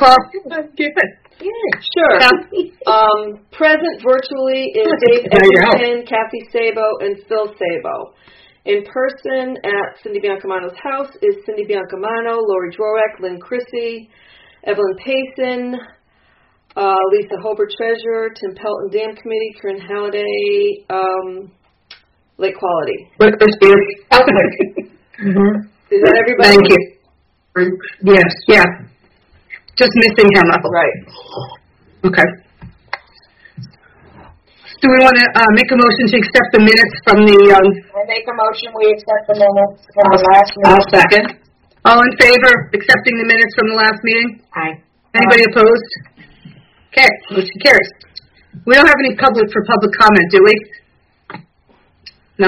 call? Good. Sure. Present virtually is Dave Edgerton, Kathy Sabo, and Phil Sabo. In person at Cindy Biancamano's house is Cindy Biancamano, Lori Drorek, Lynn Chrissy, Evelyn Payson, Lisa Hobart, Treasurer, Tim Pelton, Dam Committee, Corinne Halliday, Lake Quality. Is that everybody? Thank you. Yes, yeah. Just missing Emma. Right. Okay. Do we want to make a motion to accept the minutes from the... I make a motion we accept the minutes from the last meeting. I'll second. All in favor of accepting the minutes from the last meeting? Aye. Anybody opposed? Okay, motion carries. We don't have any public for public comment, do we? No.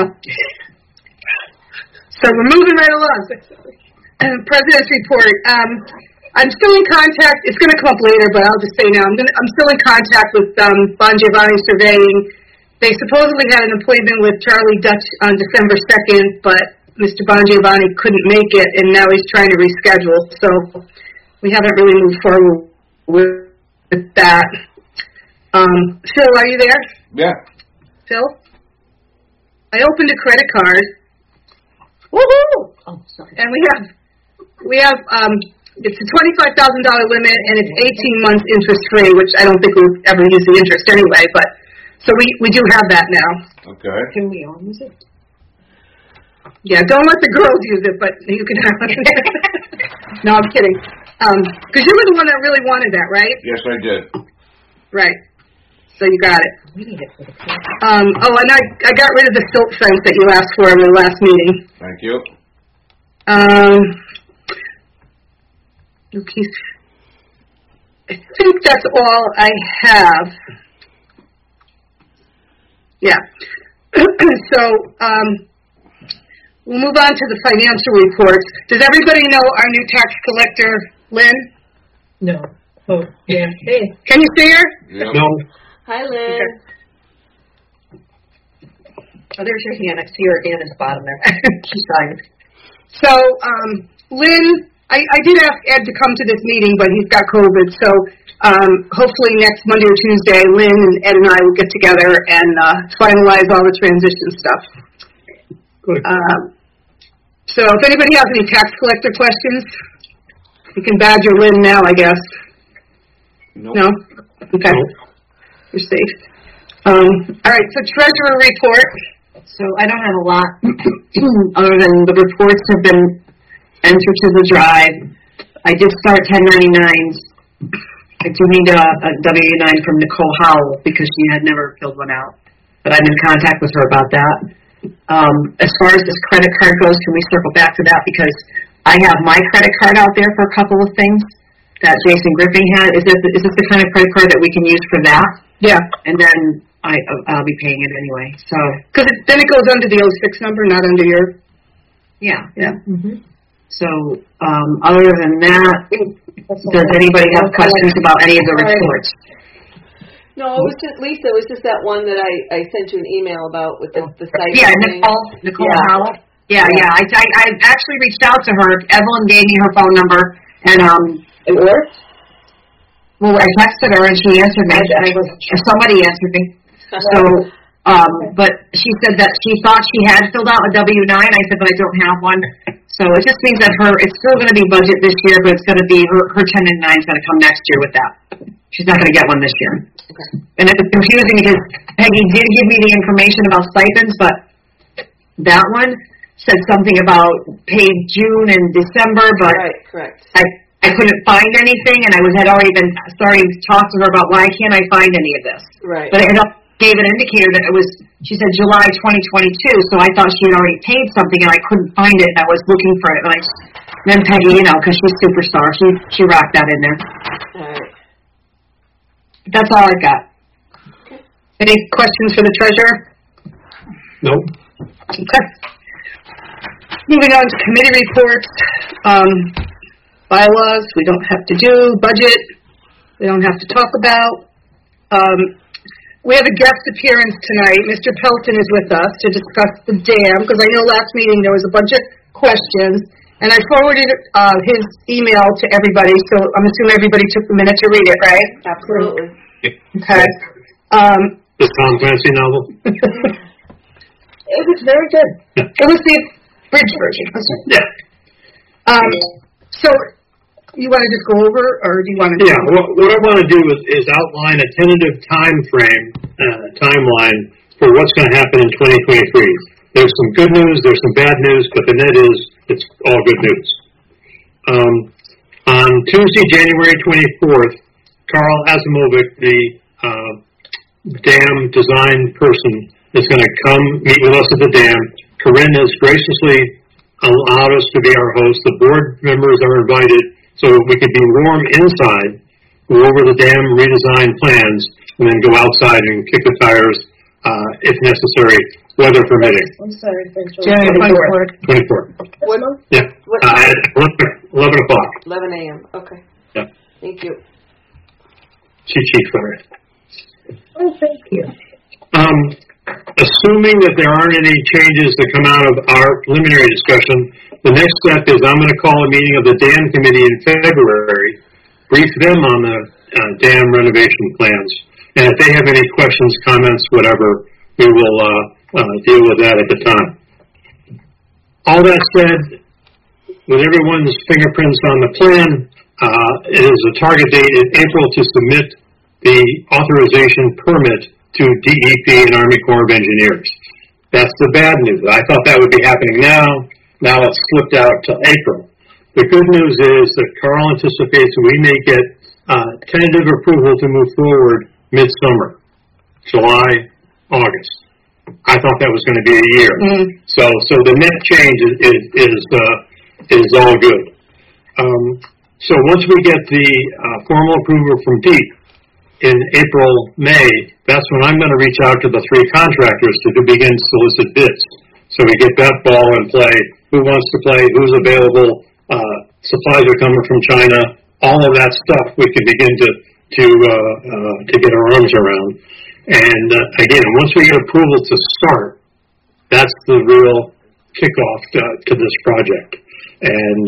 So we're moving right along. President's report. I'm still in contact. It's going to come up later, but I'll just say now. I'm still in contact with Bon Giovanni Surveying. They supposedly had an appointment with Charlie Dutch on December 2nd, but Mr. Bon Giovanni couldn't make it, and now he's trying to reschedule. So we haven't really moved forward with that. Phil, are you there? Yeah. Phil? I opened a credit card. Woohoo! Oh, sorry. And we have it's a $25,000 limit, and it's 18 months interest-free, which I don't think we'll ever use the interest anyway, but so we do have that now. Okay. Can we all use it? Yeah, don't let the girls use it, but you can have it. No, I'm kidding. Because you were the one that really wanted that, right? Yes, I did. Right. So you got it. We need it for the kids. And I got rid of the silt fence that you asked for in the last meeting. Thank you. Okay. I think that's all I have. Yeah. So, we'll move on to the financial reports. Does everybody know our new tax collector, Lynn? No. Oh, yeah. Hey. Can you see her? Yep. No. Hi, Lynn. Oh, there's your hand. I see her hand at the bottom there. She's signed. So, Lynn, I did ask Ed to come to this meeting, but he's got COVID. So, hopefully next Monday or Tuesday, Lynn and Ed and I will get together and finalize all the transition stuff. Good. So, if anybody has any tax collector questions, you can badger Lynn now, I guess. Nope. No? Okay. Nope. You're safe. All right, so treasurer report. So I don't have a lot other than the reports have been entered to the drive. I did start 1099s. I do need a W-9 from Nicole Howell because she had never filled one out. But I'm in contact with her about that. As far as this credit card goes, can we circle back to that? Because I have my credit card out there for a couple of things that Jason Griffin had. Is this the kind of credit card that we can use for that? Yeah. And then I'll be paying it anyway. So Because then it goes under the 06 number, not under your... yeah. Yeah. Mm-hmm. So other than that, does anybody have questions about any of the reports? No, it was just, Lisa, it was just that one that I sent you an email about with the site. Yeah, thing. Nicole Yeah. Howell. Yeah. I actually reached out to her. Evelyn gave me her phone number, and It worked? well, I texted her and she answered me. Somebody answered me. So, but she said that she thought she had filled out a W-9. I said, but I don't have one. So it just means that it's still going to be budget this year, but it's going to be her 1099 is going to come next year with that. She's not going to get one this year. Okay. And it's confusing because Peggy did give me the information about stipends, but that one said something about paid June and December, but Right, correct. I couldn't find anything, and had already been starting to talk to her about why can't I find any of this. Right. But it gave an indicator that it was, she said July 2022, so I thought she had already paid something, and I couldn't find it, and I was looking for it. And then Peggy, because she's superstar, she rocked that in there. All right. That's all I got. Any questions for the treasurer? Nope. Okay. Moving on to committee reports. Bylaws, we don't have to do. Budget, we don't have to talk about. We have a guest appearance tonight. Mr. Pelton is with us to discuss the dam, because I know last meeting there was a bunch of questions, And I forwarded his email to everybody, so I'm assuming everybody took the minute to read it, right? Absolutely. Okay. The Tom Clancy novel? It was very good. Yeah. It was the bridge version, wasn't it? Yeah. So, you want to just go over, or do you want to? Yeah. What I want to do is outline a tentative timeline for what's going to happen in 2023. There's some good news, there's some bad news, but the net is it's all good news. On Tuesday, January 24th, Carl Asimovic, the dam design person, is going to come meet with us at the dam. Corinne has graciously allowed us to be our host. The board members are invited so we could be warm inside, go over the dam redesign plans, and then go outside and kick the tires if necessary, weather permitting. I'm sorry, January 24th. 24th. What? Yeah. At 11 o'clock. 11 a.m. Okay. Yeah. Thank you. Cheat sheet for it. Oh, thank you. Assuming that there aren't any changes that come out of our preliminary discussion, the next step is I'm going to call a meeting of the dam committee in February, brief them on the dam renovation plans, and if they have any questions, comments, whatever, we will deal with that at the time. All that said, with everyone's fingerprints on the plan, it is a target date in April to submit the authorization permit to DEP and Army Corps of Engineers. That's the bad news. I thought that would be happening now. Now it's slipped out to April. The good news is that Carl anticipates we may get tentative approval to move forward midsummer, July, August. I thought that was going to be a year. So the net change is all good. So once we get the formal approval from DEP in April, May, that's when I'm going to reach out to the 3 contractors to begin solicit bids. So we get that ball in play. Who wants to play? Who's available? Supplies are coming from China. All of that stuff we can begin to get our arms around. And again, once we get approval to start, that's the real kickoff to this project. And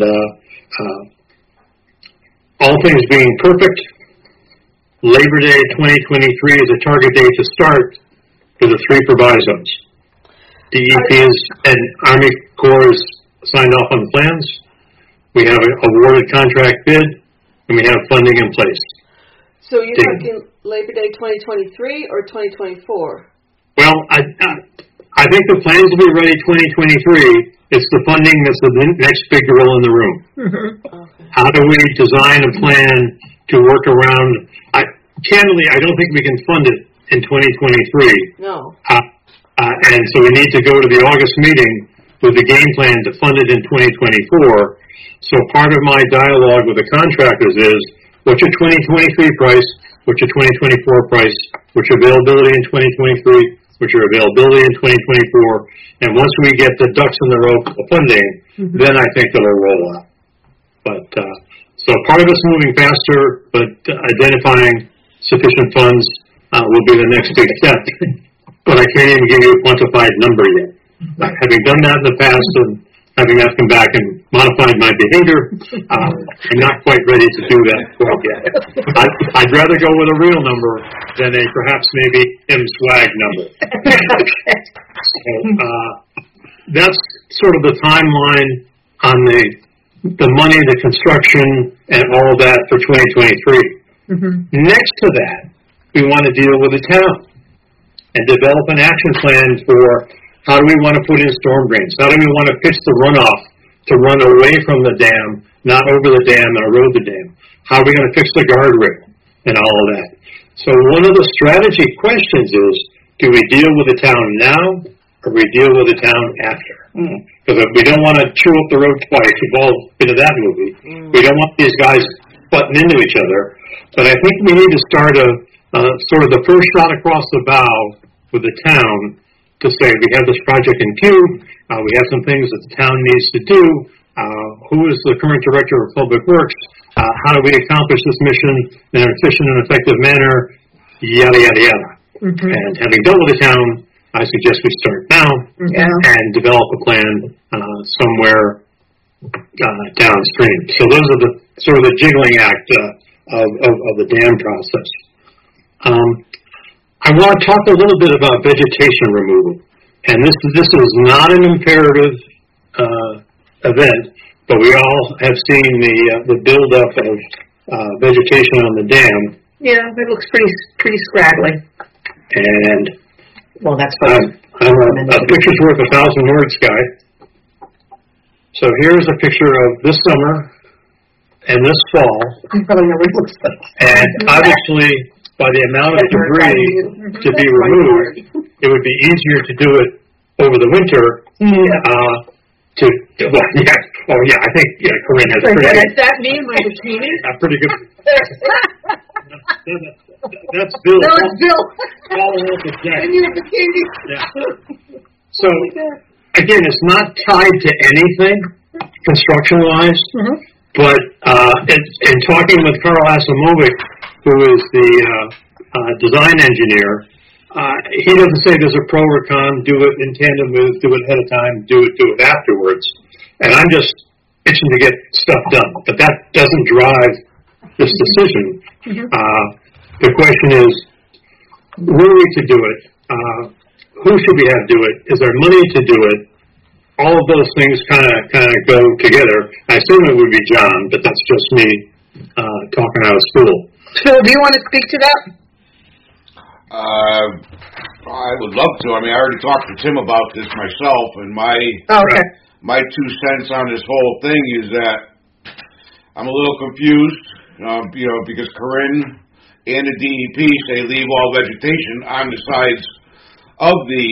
all things being perfect, Labor Day 2023 is a target date to start for the 3 provisos. DEP's and Army Corps signed off on the plans. We have an awarded contract bid, and we have funding in place. So you're talking Labor Day 2023 or 2024? Well, I think the plans will be ready 2023. It's the funding that's the next big gorilla in the room. Okay. How do we design a plan to work around? Candidly, I don't think we can fund it in 2023. No. And so we need to go to the August meeting with the game plan to fund it in 2024. So part of my dialogue with the contractors is, what's your 2023 price? What's your 2024 price? What's your availability in 2023? What's your availability in 2024? And once we get the ducks in the row for the funding, then I think it'll roll out. But so part of it's moving faster, but identifying sufficient funds will be the next big step. But I can't even give you a quantified number yet. Having done that in the past and having that come back and modified my behavior, I'm not quite ready to do that quite yet. I'd rather go with a real number than a perhaps maybe M-swag number. So, that's sort of the timeline on the money, the construction, and all of that for 2023. Next to that, we want to deal with the town and develop an action plan for how do we want to put in storm drains? How do we want to pitch the runoff to run away from the dam, not over the dam and erode the dam? How are we going to fix the guardrail and all of that? So one of the strategy questions is, do we deal with the town now or we deal with the town after? Because we don't want to chew up the road twice. We've all been to that movie. We don't want these guys butting into each other. But I think we need to start sort of the first shot across the bow with the town to say we have this project in queue, we have some things that the town needs to do, who is the current director of Public Works, how do we accomplish this mission in an efficient and effective manner, yada, yada, yada. And having dealt with the town, I suggest we start now and develop a plan somewhere downstream. So those are the sort of the jiggling act of the dam process. I want to talk a little bit about vegetation removal, and this is not an imperative event, but we all have seen the buildup of vegetation on the dam. Yeah, it looks pretty scraggly. And that's a picture's worth 1,000 words, Guy. So here's a picture of this summer and this fall. You probably know what it looks like. And obviously, by the amount of debris to be removed, it would be easier to do it over the winter. I think Corinne has Is that me in my bikini? Pretty good. That's Bill. No, it's Bill. Falling off the deck. In your bikini. Yeah. So, again, it's not tied to anything construction-wise, but in talking with Carl Asimovic, who is the design engineer, he doesn't say there's a pro or con, do it in tandem with, do it ahead of time, do it afterwards. And I'm just itching to get stuff done. But that doesn't drive this decision. The question is, were we to do it? Who should we have do it? Is there money to do it? All of those things kind of go together. I assume it would be John, but that's just me talking out of school. Phil, do you want to speak to that? I would love to. I mean, I already talked to Tim about this myself, and my 2 cents on this whole thing is that I'm a little confused, because Corinne and the DEP say leave all vegetation on the sides of the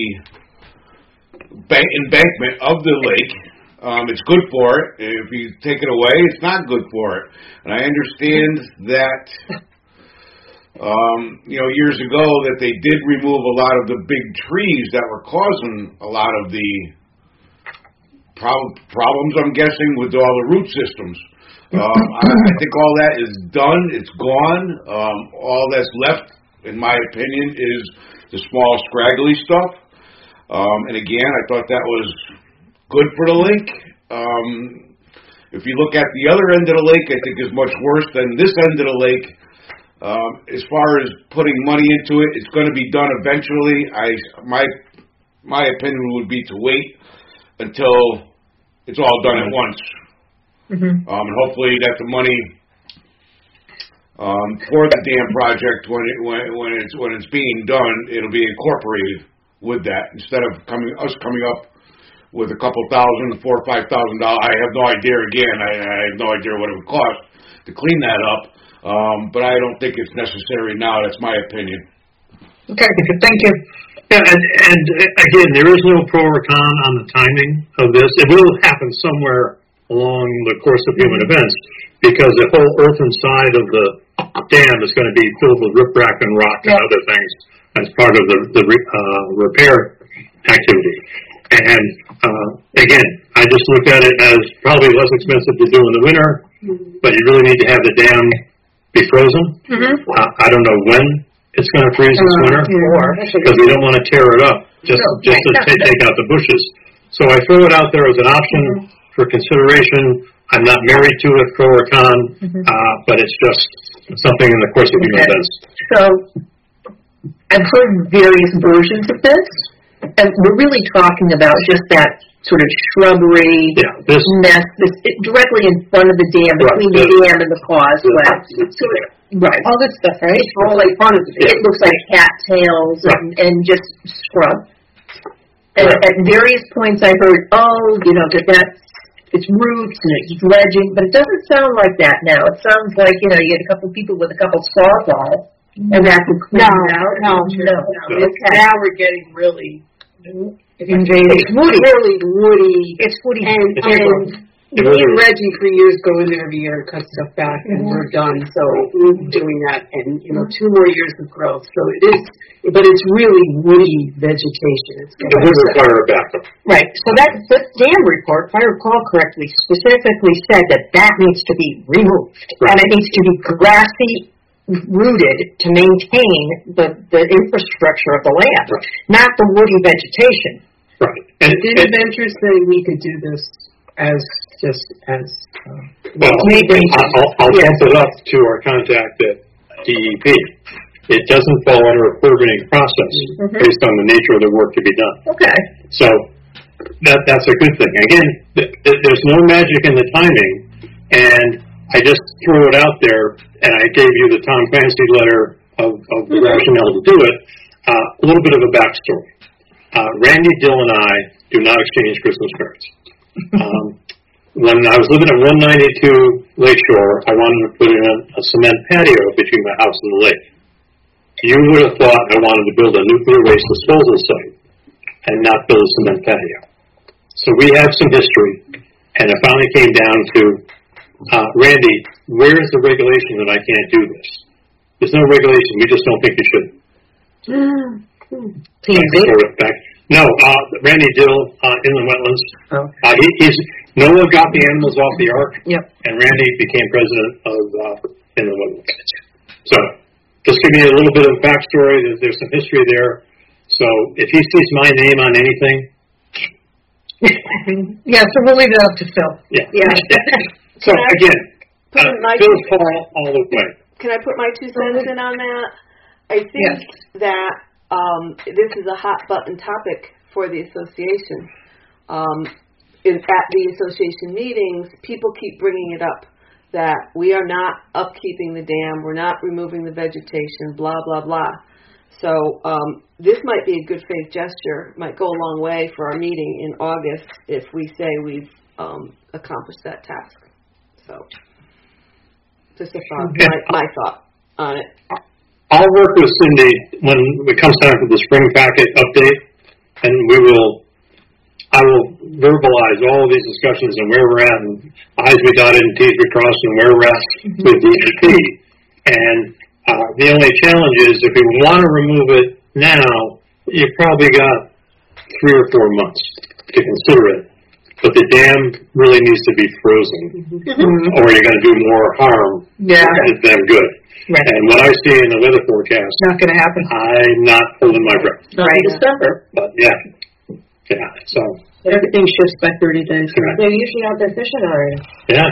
embankment of the lake. It's good for it. If you take it away, it's not good for it. And I understand that, years ago that they did remove a lot of the big trees that were causing a lot of the problems, I'm guessing, with all the root systems. I think all that is done. It's gone. All that's left, in my opinion, is the small scraggly stuff. And again, I thought that was good for the lake. If you look at the other end of the lake, I think is much worse than this end of the lake. As far as putting money into it, it's going to be done eventually. My opinion would be to wait until it's all done at once. And hopefully that the money for the dam project, when it's being done, it'll be incorporated with that instead of coming up with a couple $1,000, $4,000 or $5,000. I have no idea. Again, I have no idea what it would cost to clean that up. But I don't think it's necessary now. That's my opinion. Okay, thank you. Yeah, and again, there is no pro or con on the timing of this. It will happen somewhere along the course of human events, because the whole earthen side of the dam is going to be filled with riprap and rock and other things as part of the repair activity. And again, I just looked at it as probably less expensive to do in the winter, but you really need to have the dam be frozen. I don't know when it's going to freeze this winter, because we don't want to tear it up just to take out the bushes. So I throw it out there as an option for consideration. I'm not married to it, pro or con, but it's just something in the course of human events. So I've heard various versions of this, and we're really talking about just that sort of shrubbery mess directly in front of the dam, between the dam and the causeway. All this stuff, right? It's all like front of the dam. It looks like cattails and just scrub. And at various points I heard, that's it's roots and it's dredging, but it doesn't sound like that now. It sounds like, you get a couple people with a couple sawzalls, and that would clean it out. No. Now we're getting really invaded. It's woody. Really woody. It's woody. And me and Reggie for years go in there every year and cut stuff back, and we're done. So we're doing that, and 2 more years of growth. So it is, but it's really woody vegetation. It would require a backup. Right. So the dam report, if I recall correctly, specifically said that needs to be removed, and it needs to be grassy rooted to maintain the infrastructure of the land, not the woody vegetation. Right. And did Adventure say we could do this as just as, Well, I'll bump it up to our contact at DEP. It doesn't fall under a permitting process based on the nature of the work to be done. Okay. So that's a good thing. Again, there's no magic in the timing, and I just threw it out there, and I gave you the Tom Clancy letter of the rationale to do it. A little bit of a backstory. Randy, Dill, and I do not exchange Christmas cards. When I was living at 192 Lakeshore, I wanted to put in a cement patio between my house and the lake. You would have thought I wanted to build a nuclear waste disposal site and not build a cement patio. So we have some history, and it finally came down to, Randy, where's the regulation that I can't do this? There's no regulation. We just don't think you should. No, Randy Dill, Inland Wetlands. Oh. Noah got the animals off the ark, Yep. and Randy became president of Inland Wetlands. So, just give me a little bit of backstory. There's some history there. So, if he sees my name on anything, Yeah, so we'll leave it up to Phil. yeah. Yeah. So again, my Phil Paul all the way. Can I put my 2 cents in on that? I think that this is a hot button topic for the association. At the association meetings, people keep bringing it up that we are not upkeeping the dam, we're not removing the vegetation, blah, blah, blah. So this might be a good faith gesture, might go a long way for our meeting in August if we say we've accomplished that task. So just a thought, my thought on it. I'll work with Cindy when it comes time for the spring packet update, and I will verbalize all of these discussions and where we're at, and I's we dotted and T's we crossed, and where we're at with DEP. And the only challenge is if we want to remove it now, you've probably got 3 or 4 months to consider it. But the dam really needs to be frozen, or you're going to do more harm than good. Right. And what I see in the weather forecast, Not going to happen. I'm not holding my breath. Not in December. But yeah. So Everything shifts by 30 days. Correct. They're usually out there fishing already. yeah.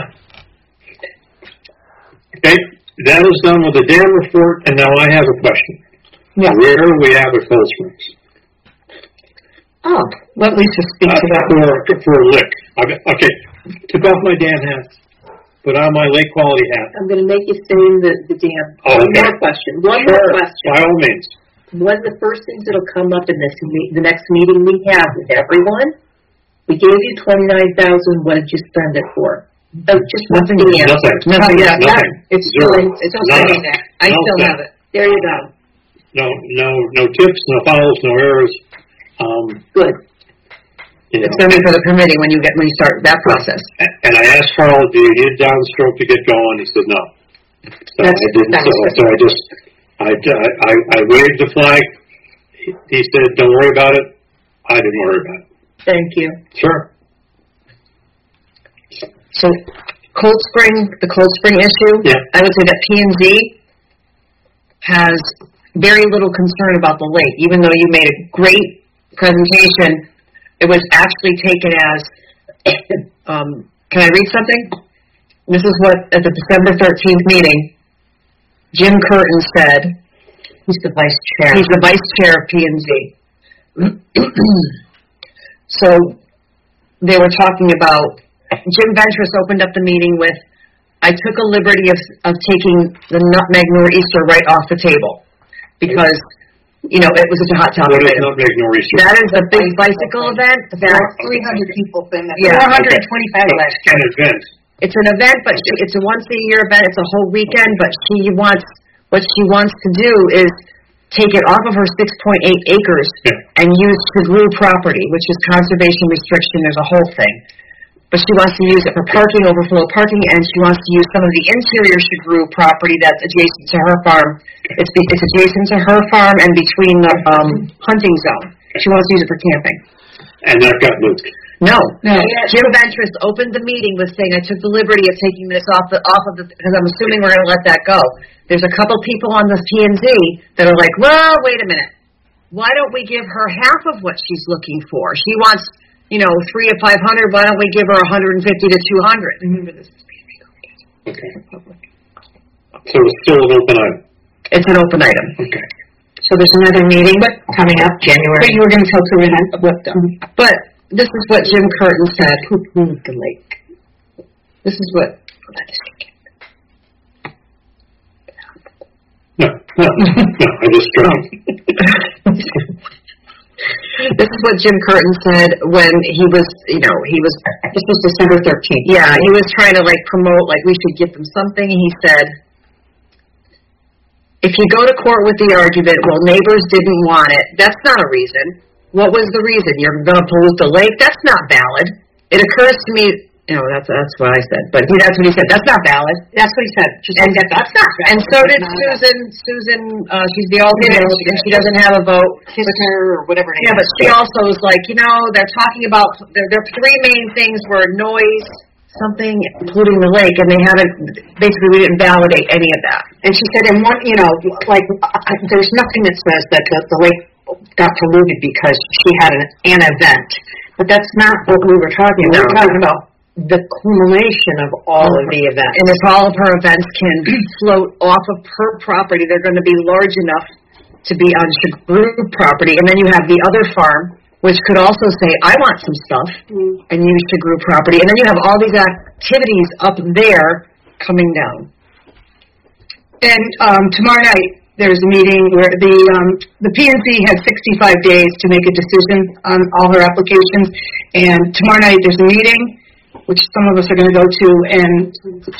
Okay, that is done with the dam report, and now I have a question. Yeah. Where are we at with Cold Springs? Oh, Let Lisa speak to that. For a lick. Okay, took off my dam hat, put on my lake quality hat. I'm going to make you stay in the dam. Oh, One okay. more question. One more question. By all means. One of the first things that'll come up in the next meeting we have with everyone, we gave you $29,000. What did you spend it for? Just Nothing. the answer. Nothing. Yeah, Nothing. It's Zero. still sitting there. I still have it. There you go. No tips, no fouls, no errors. Good. It's going to be for the permitting when you start that process. And I asked Carl, do you need downstroke to get going? He said no. So I didn't. I waved the flag. He said, don't worry about it. I didn't worry about it. Thank you. Sure. So the Cold Spring issue, Yeah. I would say that P&Z has very little concern about the lake. Even though you made a great presentation, it was actually taken as, can I read something? This is what, at the December 13th meeting, Jim Curtin said. He's the vice chair. He's the vice chair of P&Z. So they were talking about, Jim Ventris opened up the meeting with, I took a liberty of taking the nutmeg nor'easter right off the table because, it was such a hot topic. What is nutmeg nor'easter? That is the big bicycle event. That 300 people thing. Yeah. 425 last An event. It's an event, but it's a once-a-year event. It's a whole weekend, but what she wants to do is take it off of her 6.8 acres and use Chagru property, which is conservation restriction. There's a whole thing. But she wants to use it for parking, overflow parking, and she wants to use some of the interior Chagru property that's adjacent to her farm. It's adjacent to her farm and between the hunting zone. She wants to use it for camping. And that got moved. No. Jim Ventris opened the meeting with saying, I took the liberty of taking this off of the, because I'm assuming we're going to let that go. There's a couple people on the P&Z that are like, well, wait a minute. Why don't we give her half of what she's looking for? She wants 3 of 500, why don't we give her 150 to 200? Remember this is being recorded. Okay. So it's still an open item. It's an open item. Okay. So there's another meeting coming up But January. you were going to tell Corinne what, But this is what Jim Curtin said. The lake. This is what. No, I just dropped. This is what Jim Curtin said when he was, this was December 13th. Yeah, he was trying to promote, we should give them something. He said, if you go to court with the argument, well, neighbors didn't want it, that's not a reason. What was the reason? You're going to pollute the lake? That's not valid. It occurs to me, that's what I said, but that's what he said. That's not valid. That's what he said. That's not valid. And so did Susan, she's the alternate, and she doesn't have a vote. Kissinger or whatever it is. Yeah, but she also was they're talking about, their three main things were noise, something, polluting the lake, and basically we didn't validate any of that. And she said, and one, there's nothing that says that the lake got polluted because she had an event. But that's not what we were talking about. We were talking about the culmination of all of the events. And if all of her events can float off of her property, they're going to be large enough to be on Chagru property. And then you have the other farm, which could also say, I want some stuff, and use Chagru property. And then you have all these activities up there coming down. and tomorrow night, there's a meeting where the PNC has 65 days to make a decision on all her applications, and tomorrow night there's a meeting, which some of us are going to go to, and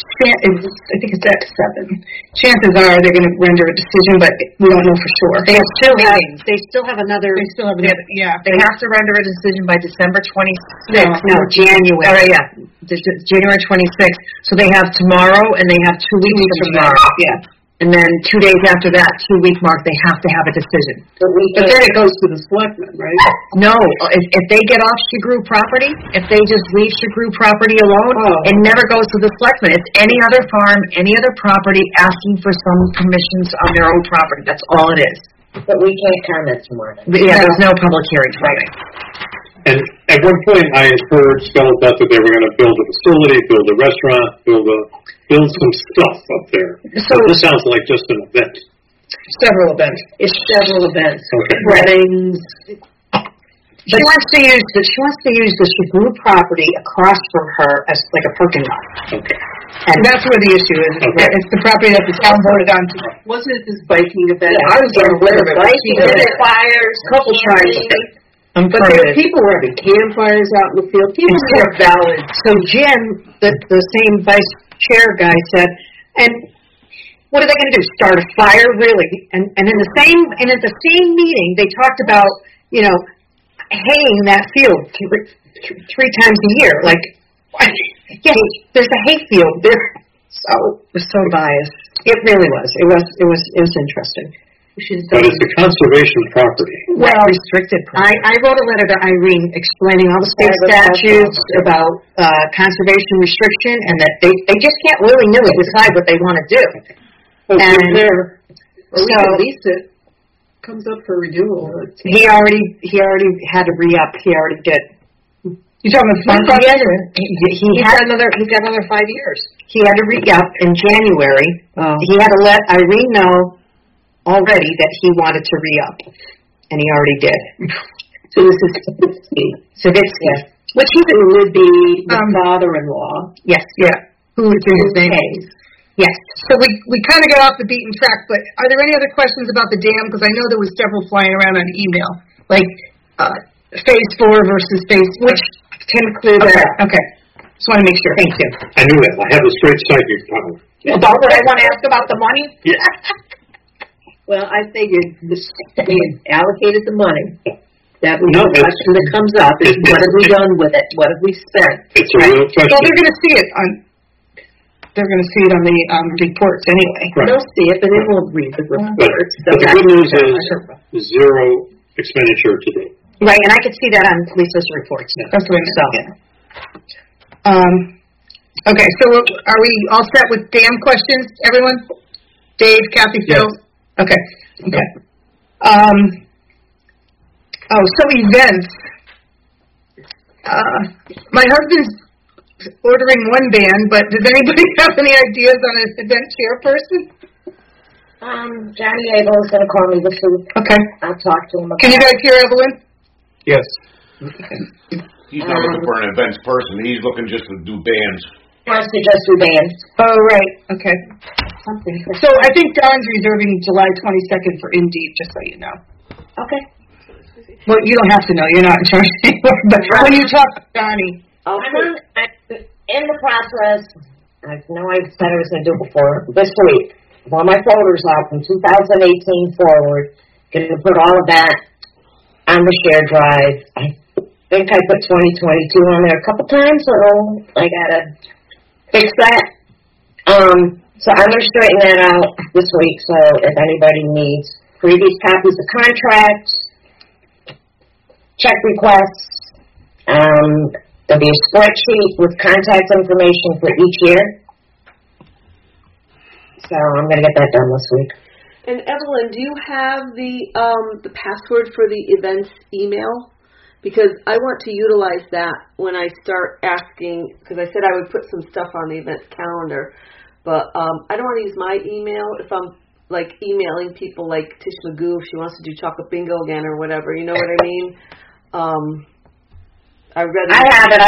I think it's at 7. Chances are they're going to render a decision, but we don't know for sure. They still have another. Yeah. They have to render a decision by December 26th. No, January. January 26th. So they have tomorrow, and they have 2 weeks from tomorrow. Yeah. And then 2 days after that 2-week mark, they have to have a decision. But then it goes to the selectmen, right? No, if they get off Chagru property, if they just leave Chagru property alone, it never goes to the selectmen. It's any other farm, any other property asking for some permissions on their own property. That's all it is. But we can't comment tomorrow night. Yeah, there's no public hearing Friday. And at one point, I had heard spelled out that they were going to build a facility, build a restaurant, build some stuff up there. So this sounds like just an event. Several events. It's several events. Okay. Weddings. She wants to use the Chagru property across from her as like a parking lot. Okay. And that's where the issue is. Okay. It's the property that the town voted on. Wasn't it this biking event? Yeah, I was aware of it. Biking event. Fires, couple tries. But people were having campfires out in the field. People were valid. So Jim, the same vice chair guy, said, and what are they going to do? Start a fire, really? And at the same meeting, they talked about haying that field three times a year. Like, yeah, there's a hay field there. So it was so biased. It really was. It was interesting. But it's a conservation property. Well, restricted property. I wrote a letter to Irene explaining all the state statutes about conservation restriction, and that they just can't willy-nilly decide what they want to do. And so lease it comes up for renewal. He already had to re-up. He already did. You talking about farm? He's got another 5 years. He had to re-up in January. He had to let Irene know already that he wanted to re-up, and he already did. So this is Savitsky, which he would be the father-in-law. Yes, yeah. Who is his name? Yes. So we kind of got off the beaten track, but are there any other questions about the dam? Because I know there was several flying around on email, like phase 4 versus phase, which Tim cleared that. Okay. Just want to make sure. Thank you. I knew that. I have a straight psychic power. About what I want to ask about the money? Yeah. Well, I figured they had allocated the money. That was the question that comes up is what have we done with it? What have we spent? It's a real question. Well, they're going to see it on the reports anyway. Right. They'll see it, but they won't read the reports. But the good news is zero expenditure today. Right, and I could see that on Lisa's reports. That's what I meant. Okay, so are we all set with dam questions, everyone? Dave, Kathy, Phil? Yes. Okay. So events. my husband's ordering one van, but does anybody have any ideas on an event chairperson? Johnny Abel is going to call me this week. Okay. I'll talk to him about Can you guys hear Evelyn? Yes. He's not looking for an events person. He's looking just to do bands. He wants to just do bands. Oh, right. Okay. Something. So I think Don's reserving July 22nd for Indeed, just so you know. Okay. Well, you don't have to know. You're not in charge anymore. But when you talk to Donnie. I'm in the process. I know I said I was going to do it before. This week, all my folders out from 2018 forward. Going to put all of that on the shared drive. I think I put 2022 on there a couple times, so I got to fix that. So I'm going to straighten that out this week, so if anybody needs previous copies of contracts, check requests, there'll be a spreadsheet with contact information for each year. So I'm going to get that done this week. And Evelyn, do you have the password for the events email? Because I want to utilize that when I start asking, because I said I would put some stuff on the events calendar, but I don't want to use my email if I'm like emailing people like Tish Magoo if she wants to do chocolate bingo again or whatever. You know what I mean? I have it.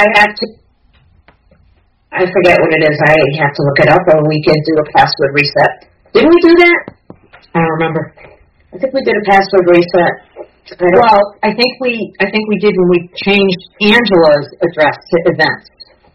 I forget what it is. I have to look it up, or we can do a password reset. Didn't we do that? I don't remember. I think we did a password reset. Well, I think we did when we changed Angela's address to events.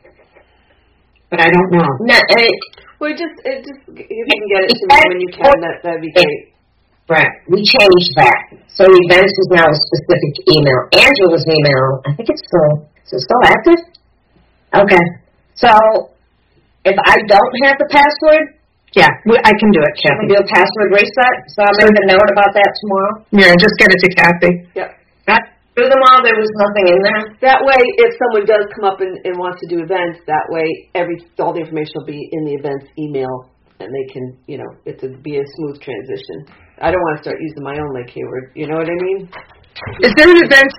But I don't know. No, well, just if you can get it to me when you can, that'd be great. Right. We changed that. So events is now a specific email. Angela's email, I think it's still active? Okay. So if I don't have the password, yeah, I can do it, Kathy. I can do a password reset. So I'll make a note about that tomorrow. Yeah, just get it to Kathy. Yeah. Through them all, there was nothing in there. That way, if someone does come up and wants to do events, that way all the information will be in the events email, and they can, it'll be a smooth transition. I don't want to start using my own like Hayward. You know what I mean? Is there an events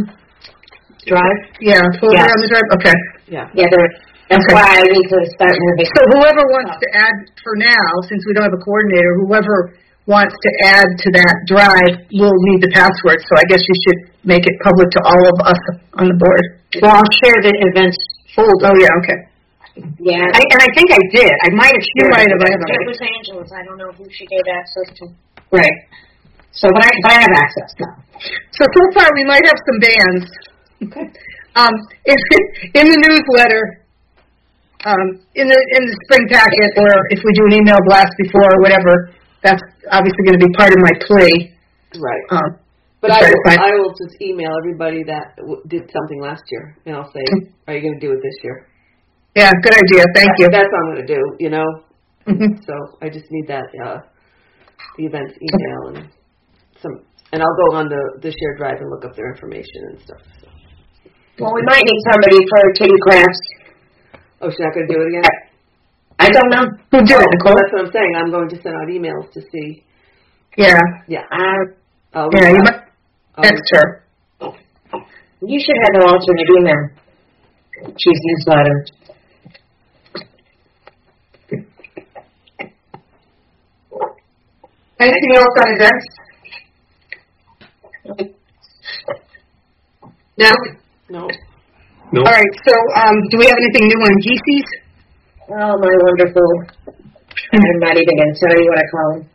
drive? Yeah, folder on the drive. Okay. Yeah. Yeah, that's why I need to start moving. So whoever wants to add for now, since we don't have a coordinator, whoever wants to add to that drive will need the password. So I guess you should make it public to all of us on the board. Well, I'll share the events folder. Oh yeah, okay. Yeah. And I think I did. I might have shared it. It was Angela's. I don't know who she gave access to. Right. So, but I have access now. So far we might have some bands. Okay. In the newsletter, in the spring packet, or if we do an email blast before or whatever, that's obviously going to be part of my plea. Right. But I will just email everybody that did something last year, and I'll say, are you going to do it this year? Yeah, good idea. Thank you. That's what I'm going to do, Mm-hmm. So I just need that, the events email and I'll go on the shared drive and look up their information and stuff. So. Well, we might need somebody for Kitty Crafts. Oh, she's not going to do it again? I don't know. Who did it, Nicole? That's what I'm saying. I'm going to send out emails to see. Yeah. Yeah. You might text her. You should have an alternate email. She's newsletter. Anything else on events? No? No. All right, so do we have anything new on Geeseys? Oh, my wonderful. I'm not even going to tell you what I call him.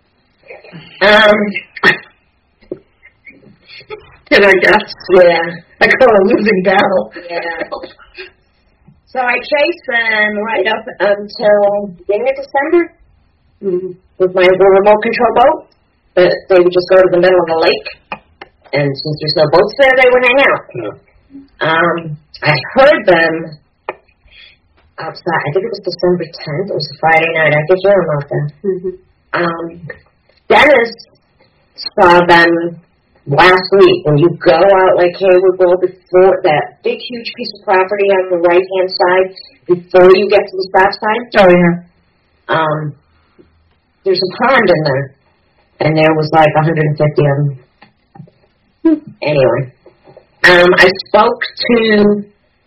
Can I guess? Yeah. I call it a losing battle. Yeah. So I chased them right up until beginning of December with my remote control boat. But they would just go to the middle of the lake, and since there's no boats there, they would hang out. Yeah. I heard them outside. I think it was December 10th. It was a Friday night. I could hear them out there. Dennis saw them last week. When you go out like Hayward Road before that big, huge piece of property on the right-hand side, before you get to the stop sign. Oh, yeah. There's a pond in there, and there was like 150 of them. Anyway, I spoke to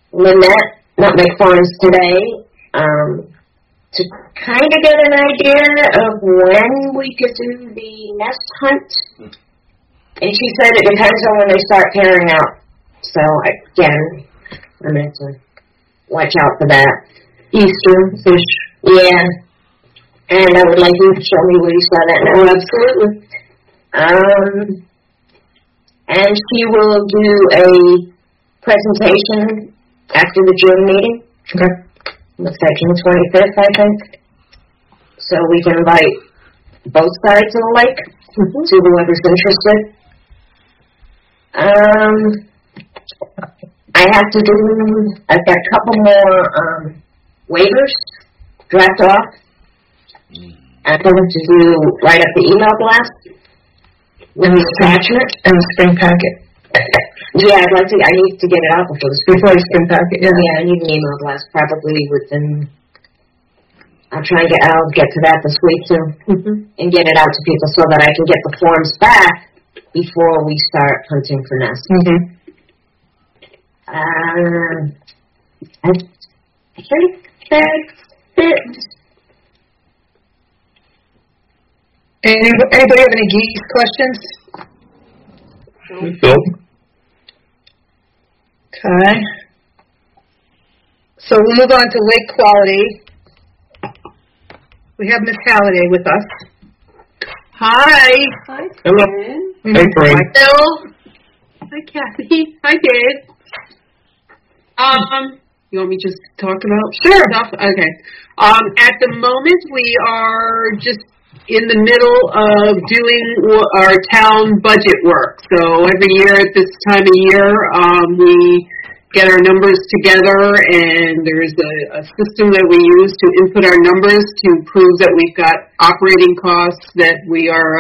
Lynette, Nutmeg Farms today, to kind of get an idea of when we could do the nest hunt. And she said it depends on when they start pairing out. So, again, I'm going to watch out for that. Easter fish. Yeah. And I would like you to show me where you saw that. No, absolutely. And she will do a presentation after the June meeting. Okay. Looks like June 25th, I think. So we can invite both sides of the lake to whoever's interested. I've got a couple more waivers draft off. I'm going to write up the email blast with the attachment and the spring packet. Yeah, I need to get it out before the spring packet. Yeah, I need an email blast probably within. I'll get to that this week too, and get it out to people so that I can get the forms back before we start hunting for nests. I think that's it. Anybody have any geese questions? Bill? Okay. So we'll move on to lake quality. We have Miss Halliday with us. Hi. Hi, Hello. Corinne. Hey, Corinne. Bill. Hi, Kathy. Hi, Dave. You want me to just talk about stuff? Okay. At the moment, we are just in the middle of doing our town budget work. So every year at this time of year, we get our numbers together, and there's a system that we use to input our numbers to prove that we've got operating costs, that we are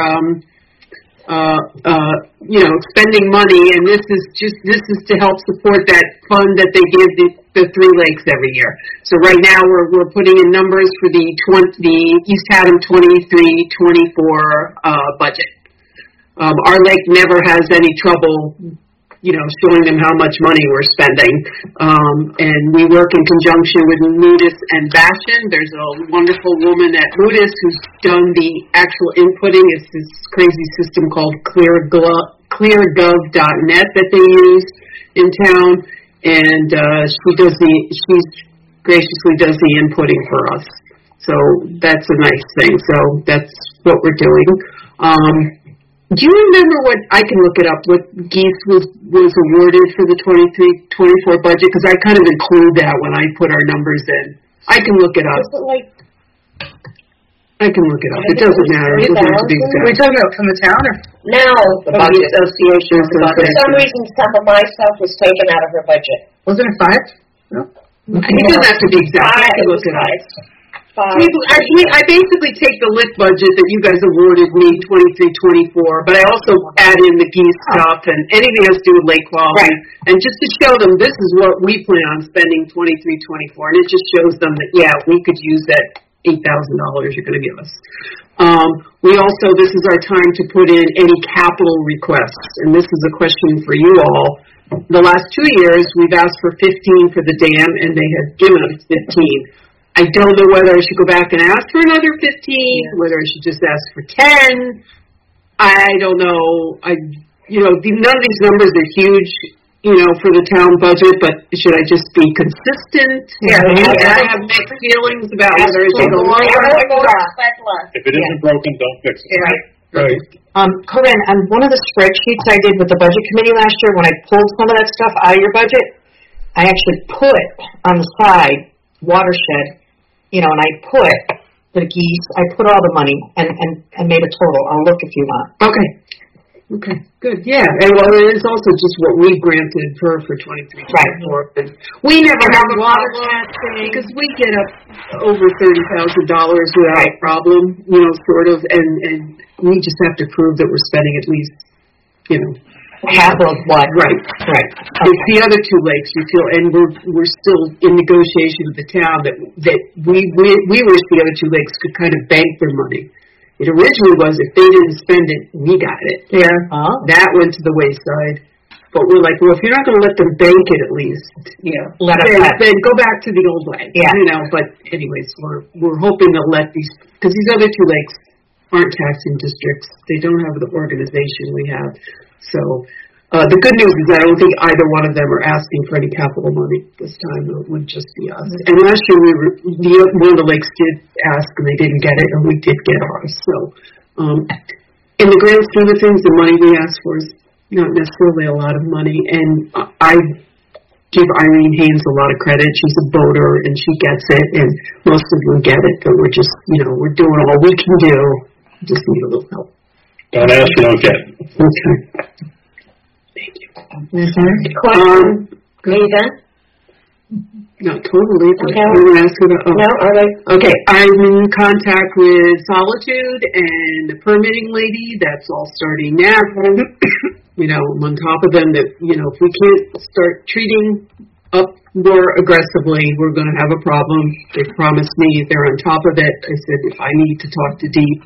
spending money, and this is to help support that fund that they give the Three Lakes every year. So right now we're putting in numbers for the East Haddam 23-24 budget. Our lake never has any trouble, showing them how much money we're spending. And we work in conjunction with Moody's and Bastion. There's a wonderful woman at Moody's who's done the actual inputting. It's this crazy system called cleargov.net that they use in town. And she graciously does the inputting for us. So that's a nice thing. So that's what we're doing. Do you remember I can look it up, what geese was awarded for the 23-24 budget? Because I kind of include that when I put our numbers in. I can look it up. I can look it up. It doesn't matter. It doesn't have to be exact. Are we talking about from the town or? No, the budget association. For some reason, some of my stuff was taken out of her budget. Wasn't it 5? No. It doesn't have to be exact. I can look it up. I basically take the LIC budget that you guys awarded me, 23-24, but I also add in the geese stuff and anything else to do with lake quality. Right. And just to show them this is what we plan on spending 23-24, and it just shows them that, yeah, we could use that $8,000 you're going to give us. This is our time to put in any capital requests, and this is a question for you all. The last 2 years, we've asked for 15 for the dam, and they have given us 15. I don't know whether I should go back and ask for another 15, whether I should just ask for 10. I don't know. None of these numbers are huge, for the town budget, but should I just be consistent? Yeah. I have mixed feelings about whether I should go lower. If it isn't broken, don't fix it. Right. Corinne, on one of the spreadsheets I did with the budget committee last year, when I pulled some of that stuff out of your budget, I actually put on the side watershed, and I put the geese, I put all the money and made a total. I'll look if you want. Okay, good. Yeah, and it is also just what we granted for 23. Right. We never have a watershed because we get up over $30,000 without a problem, sort of, and we just have to prove that we're spending at least, half of what? Right. It's the other two lakes we feel, and we're still in negotiation with the town that we wish the other two lakes could kind of bank their money. It originally was if they didn't spend it, we got it. Yeah. That went to the wayside. But we're like, well, if you're not going to let them bank it at least, then go back to the old way. Yeah. But anyways, we're hoping to let because these other two lakes aren't taxing districts. They don't have the organization we have. So the good news is I don't think either one of them are asking for any capital money this time. It would just be us. And last year one of the lakes did ask and they didn't get it, and we did get ours. So in the grand scheme of things, the money we asked for is not necessarily a lot of money. And I give Irene Haynes a lot of credit. She's a boater and she gets it, and most of them get it. But we're just, we're doing all we can do. Just need a little help. Don't ask, you don't get. Okay. Thank you. Question. Are you done? Not totally. But Okay. I'm going to ask you about, No? All right. Okay, I'm in contact with Solitude and the permitting lady. That's all starting now. I'm on top of them that, if we can't start treating up more aggressively, we're going to have a problem. They promised me they're on top of it. I said, if I need to talk to Deep.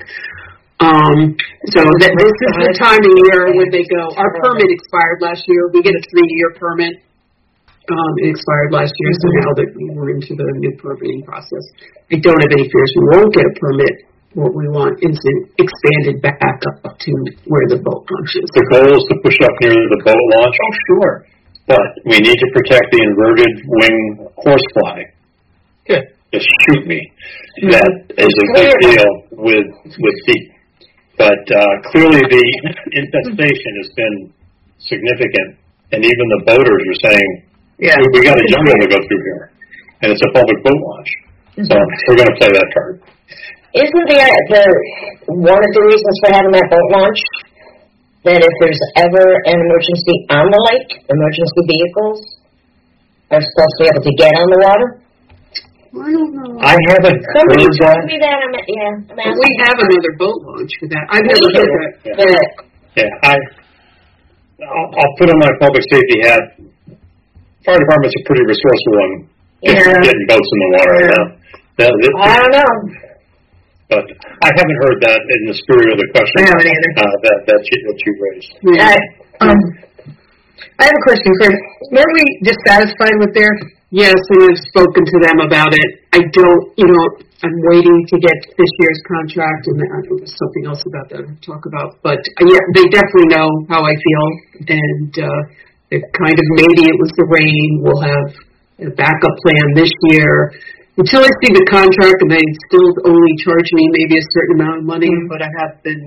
So this is the time of year when they go, our permit expired last year. We get a 3-year permit. It expired last year, so now that we're into the new permitting process, I don't have any fears we won't get a permit. What we want is an expanded back up to where the boat launch is. The goal is to push up near the boat launch. Oh, sure. But we need to protect the inverted wing horsefly. Good. Just shoot me. That is a big deal with Deep. But clearly the infestation has been significant, and even the boaters are saying, we got a jungle to go through here, and it's a public boat launch. So we're going to play that card. Isn't the one of the reasons for having that boat launch that if there's ever an emergency on the lake, emergency vehicles are supposed to be able to get on the water? I don't know. I haven't Somebody heard told that. me that. We have another boat launch for that. I've never heard that. I'll put on my public safety hat. Fire department's a pretty resourceful one. Getting boats in the water right now. I don't know. But I haven't heard that in the spirit of the question. I haven't either. That you raised. I have a question, Chris. Were we dissatisfied with their? Yes, and I've spoken to them about it. I don't, I'm waiting to get this year's contract, and I think there's something else about that I'll talk about. But, they definitely know how I feel, and it kind of, maybe it was the rain. We'll have a backup plan this year. Until I see the contract, and they still only charge me maybe a certain amount of money, but I have been,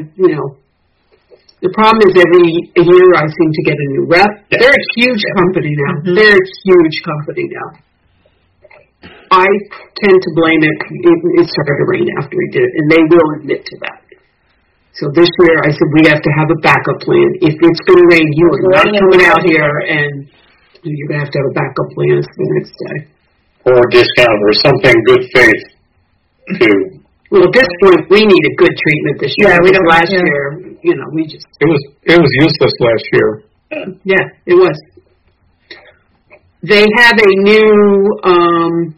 the problem is every year I seem to get a new rep. They're a huge company now. They're a huge company now. I tend to blame it. It started to rain after we did it, and they will admit to that. So this year I said we have to have a backup plan. If it's going to rain, you are not coming out here, and you're going to have a backup plan for the next day. Or discount or something good faith to. Well, at this point, we need a good treatment this year. Yeah, we don't. Last year, we just. It was useless last year. Yeah, it was. They have a new.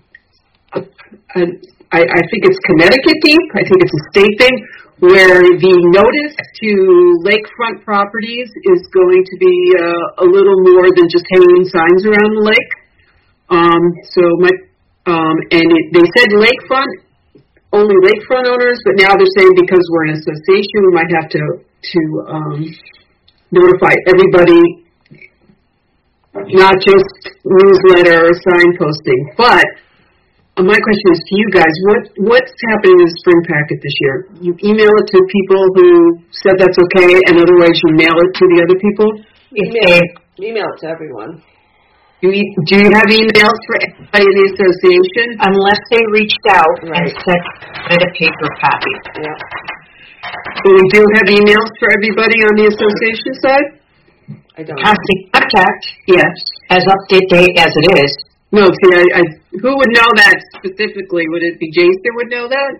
I think it's Connecticut Deep. I think it's a state thing where the notice to lakefront properties is going to be a little more than just hanging signs around the lake. They said lakefront. Only lakefront owners, but now they're saying because we're an association, we might have to notify everybody, not just newsletter or signposting. But my question is to you guys: what's happening in the spring packet this year? You email it to people who said that's okay, and otherwise you mail it to the other people. Email it to everyone. Do you have emails for everybody in the association? Unless they reached out and sent a paper copy. Yeah. So we do have emails for everybody on the association side? I don't. Constant contact, yes, as update date as it is. No, see, who would know that specifically? Would it be Jason would know that?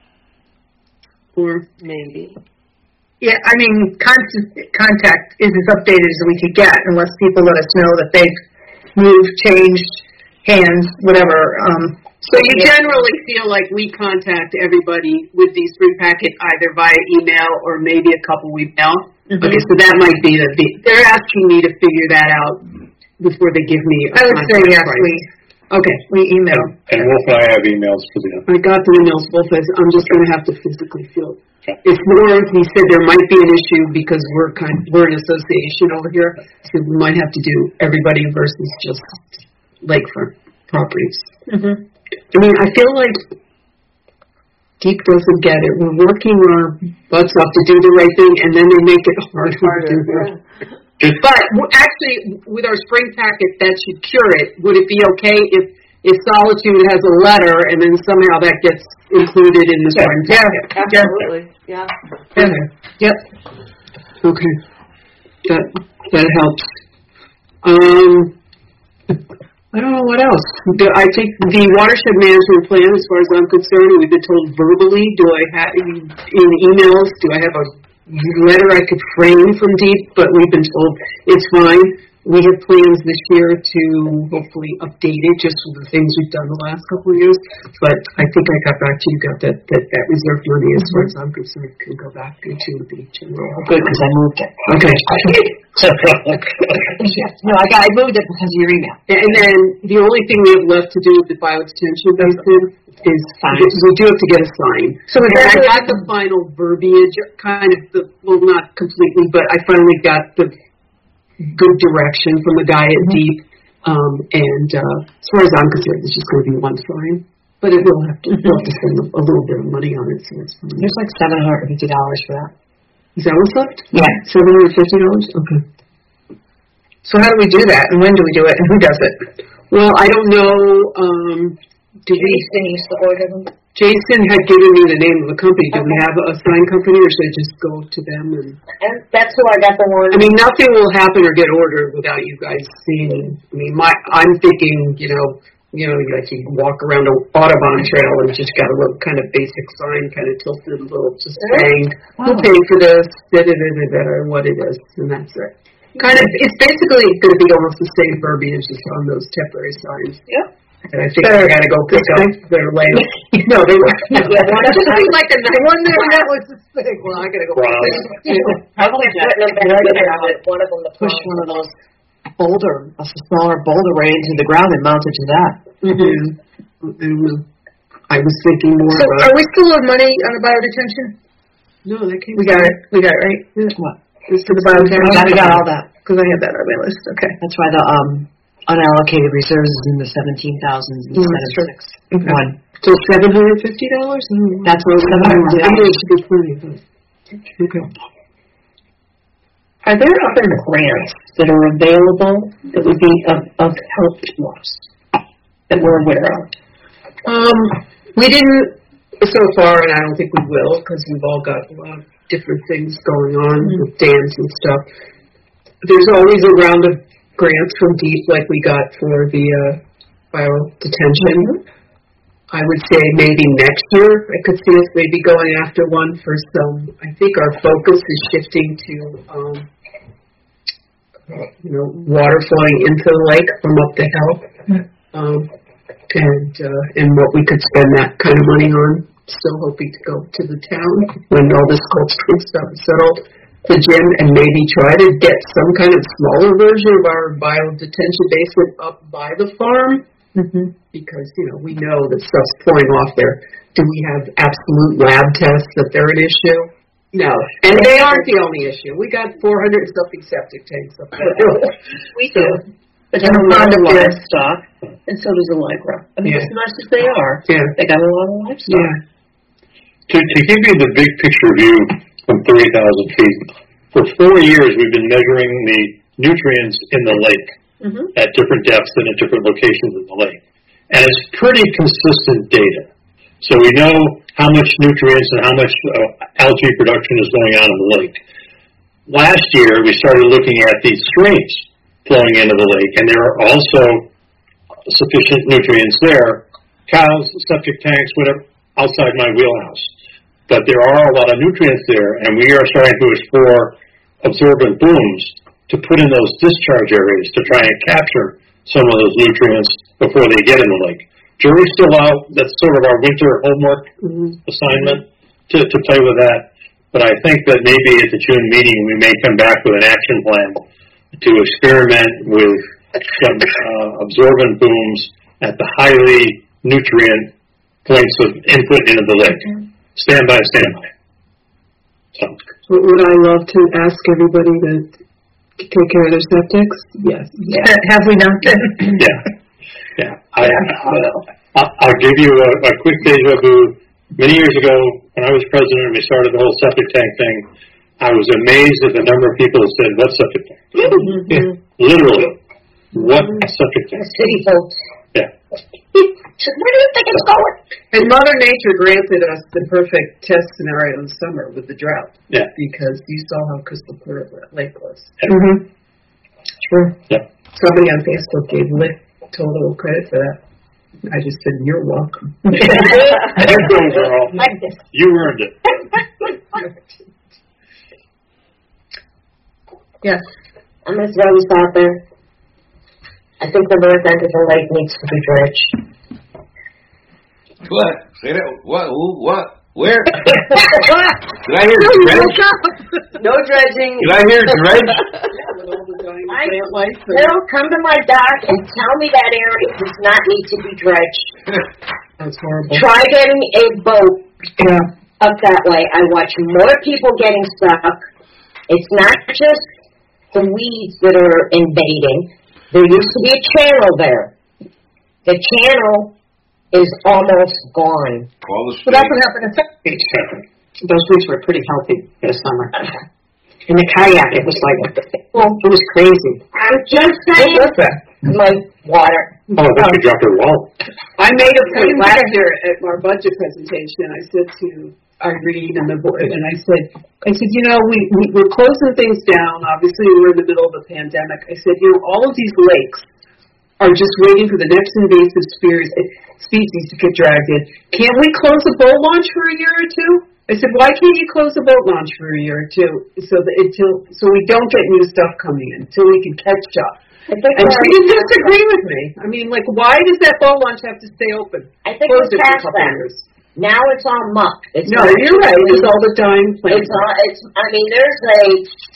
Or maybe. Yeah, I mean, constant contact is as updated as we could get, unless people let us know that they've moved, changed hands, whatever. So you generally feel like we contact everybody with the spring packet either via email or maybe a couple we mail? Okay, so that might be they're asking me to figure that out before they give me a I would say yes, price. Okay. we email. And Wolf and I have emails for them. I got the emails both ways. I'm just going to have to physically feel it. It's more, he said there might be an issue because we're an association over here, so we might have to do everybody versus just lakefront properties. Mm-hmm. I mean, I feel like Deep doesn't get it. We're working our butts off to do the right thing, and then they make it harder to do it. But actually, with our spring packet, that should cure it. Would it be okay if Solitude has a letter and then somehow that gets included in the spring packet? Absolutely. Yeah. Yep. Okay. That helps. I don't know what else. I think the watershed management plan, as far as I'm concerned, we've been told verbally. Do I have in emails? Do I have a letter I could frame from Deep? But we've been told it's fine. We have plans this year to hopefully update it just with the things we've done the last couple of years. But I think I got back to you, that reserve money, as far as I'm concerned, can go back into the general. Good, because I moved it. Okay. No, I moved it because of your email. And then the only thing we have left to do with the bioextension basin is we do have to get a sign. So I got the final verbiage, kind of well, not completely, but I finally got the good direction from the guy at Deep. And as far as I'm concerned, it's just going to be one sign. But we'll have to spend a little bit of money on it. So it's fine. There's like $750 for that. Is that what's left? Yeah. $750? Okay. So how do we do that, and when do we do it, and who does it? Well, I don't know. Jason used to order them. Jason had given me the name of the company. Do we have a sign company, or should I just go to them? And that's who I got the one. I mean, nothing will happen or get ordered without you guys seeing. I mean, I'm thinking, like you walk around an Audubon trail and just got a little kind of basic sign, kind of tilted a little, just saying, we'll pay for this, what it is, and that's it. Kind of, it's basically going to be almost the same verbiage as on those temporary signs. Yep. And I think I got to go pick up their layout. No, they were. Like the one that was this big. Well, I got to go pick up. Probably One of them to push one of those a smaller boulder right into the ground and mount it to that. Mm-hmm. I was thinking more So about. are we still on money on the biodetention? No, that came. We got it, right? What? It's for the biodetention. We got all that. Because I had that on my list, okay. That's why the unallocated reserves is in the 17,000 instead of 1. So $750? That's what I know it should be plenty. Okay. Are there other grants that are available that would be of help to us that we're aware of? We didn't so far, and I don't think we will, because we've all got a lot of different things going on with dams and stuff. There's always a round of grants from Deep, like we got for the biodetention. I would say maybe next year I could see us maybe going after one for some. I think our focus is shifting to, water flowing into the lake from up the hill, and what we could spend that kind of money on. Still hoping to go to the town when all this Cold Spring stuff is settled, the gym, and maybe try to get some kind of smaller version of our biodetention basin up by the farm. Because, we know that stuff's pouring off there. Do we have absolute lab tests that they're an issue? No. And they aren't the only issue. We got 400-something septic tanks up there. We do. But then a lot of livestock, and so does Allegra. I mean, as much as they are, they got a lot of livestock. Yeah. To give you the big picture view from 30,000 feet, for 4 years we've been measuring the nutrients in the lake. At different depths and at different locations in the lake. And it's pretty consistent data. So we know how much nutrients and how much algae production is going on in the lake. Last year, we started looking at the streams flowing into the lake, and there are also sufficient nutrients there. Cows, septic tanks, whatever, outside my wheelhouse. But there are a lot of nutrients there, and we are starting to explore absorbent booms to put in those discharge areas to try and capture some of those nutrients before they get in the lake. Jury's still out. That's sort of our winter homework assignment to play with that. But I think that maybe at the June meeting, we may come back with an action plan to experiment with some absorbent booms at the highly nutrient points of input into the lake. Standby. So. Would I love to ask everybody to take care of their septics? Yes. Have we not been? Yeah. I'll give you a quick deja vu. Many years ago, when I was president and we started the whole septic tank thing, I was amazed at the number of people who said, "What septic tank?" Literally, what a septic tank? City folks. Yeah. Where do you think it's going? And Mother Nature granted us the perfect test scenario in summer with the drought. Yeah. Because you saw how crystal clear that lake was. Mm-hmm. True. Yeah. Somebody on Facebook gave Lick total credit for that. I just said, "You're welcome." You go, girl. You earned it. Yes. I'm going to throw this out there. I think the north end of the lake needs to be dredged. What? Say that. What? Who? What? Where? Did I hear dredge? No dredging. Did I hear dredge? They'll come to my dock and tell me that area does not need to be dredged. That's horrible. Try getting a boat up that way. I watch more people getting stuck. It's not just the weeds that are invading. There used to be a channel there. The channel is almost gone. Well, that's what happened at South Beach. Those weeks were pretty healthy this summer. In the kayak, it was like, it was crazy. I'm just saying. My water. Oh, I think you dropped her wall. I made a point last year at our budget presentation. I said to Irene and the board, and I said, we're closing things down. Obviously, we're in the middle of a pandemic. I said, all of these lakes are just waiting for the next invasive species to get dragged in. Can't we close a boat launch for a year or two? I said, why can't you close a boat launch for a year or two so we don't get new stuff coming in, until we can catch up? And she didn't disagree with me. I mean, why does that boat launch have to stay open? I think we're past that. Now it's all muck. You're right. It's all the dying plants. There's a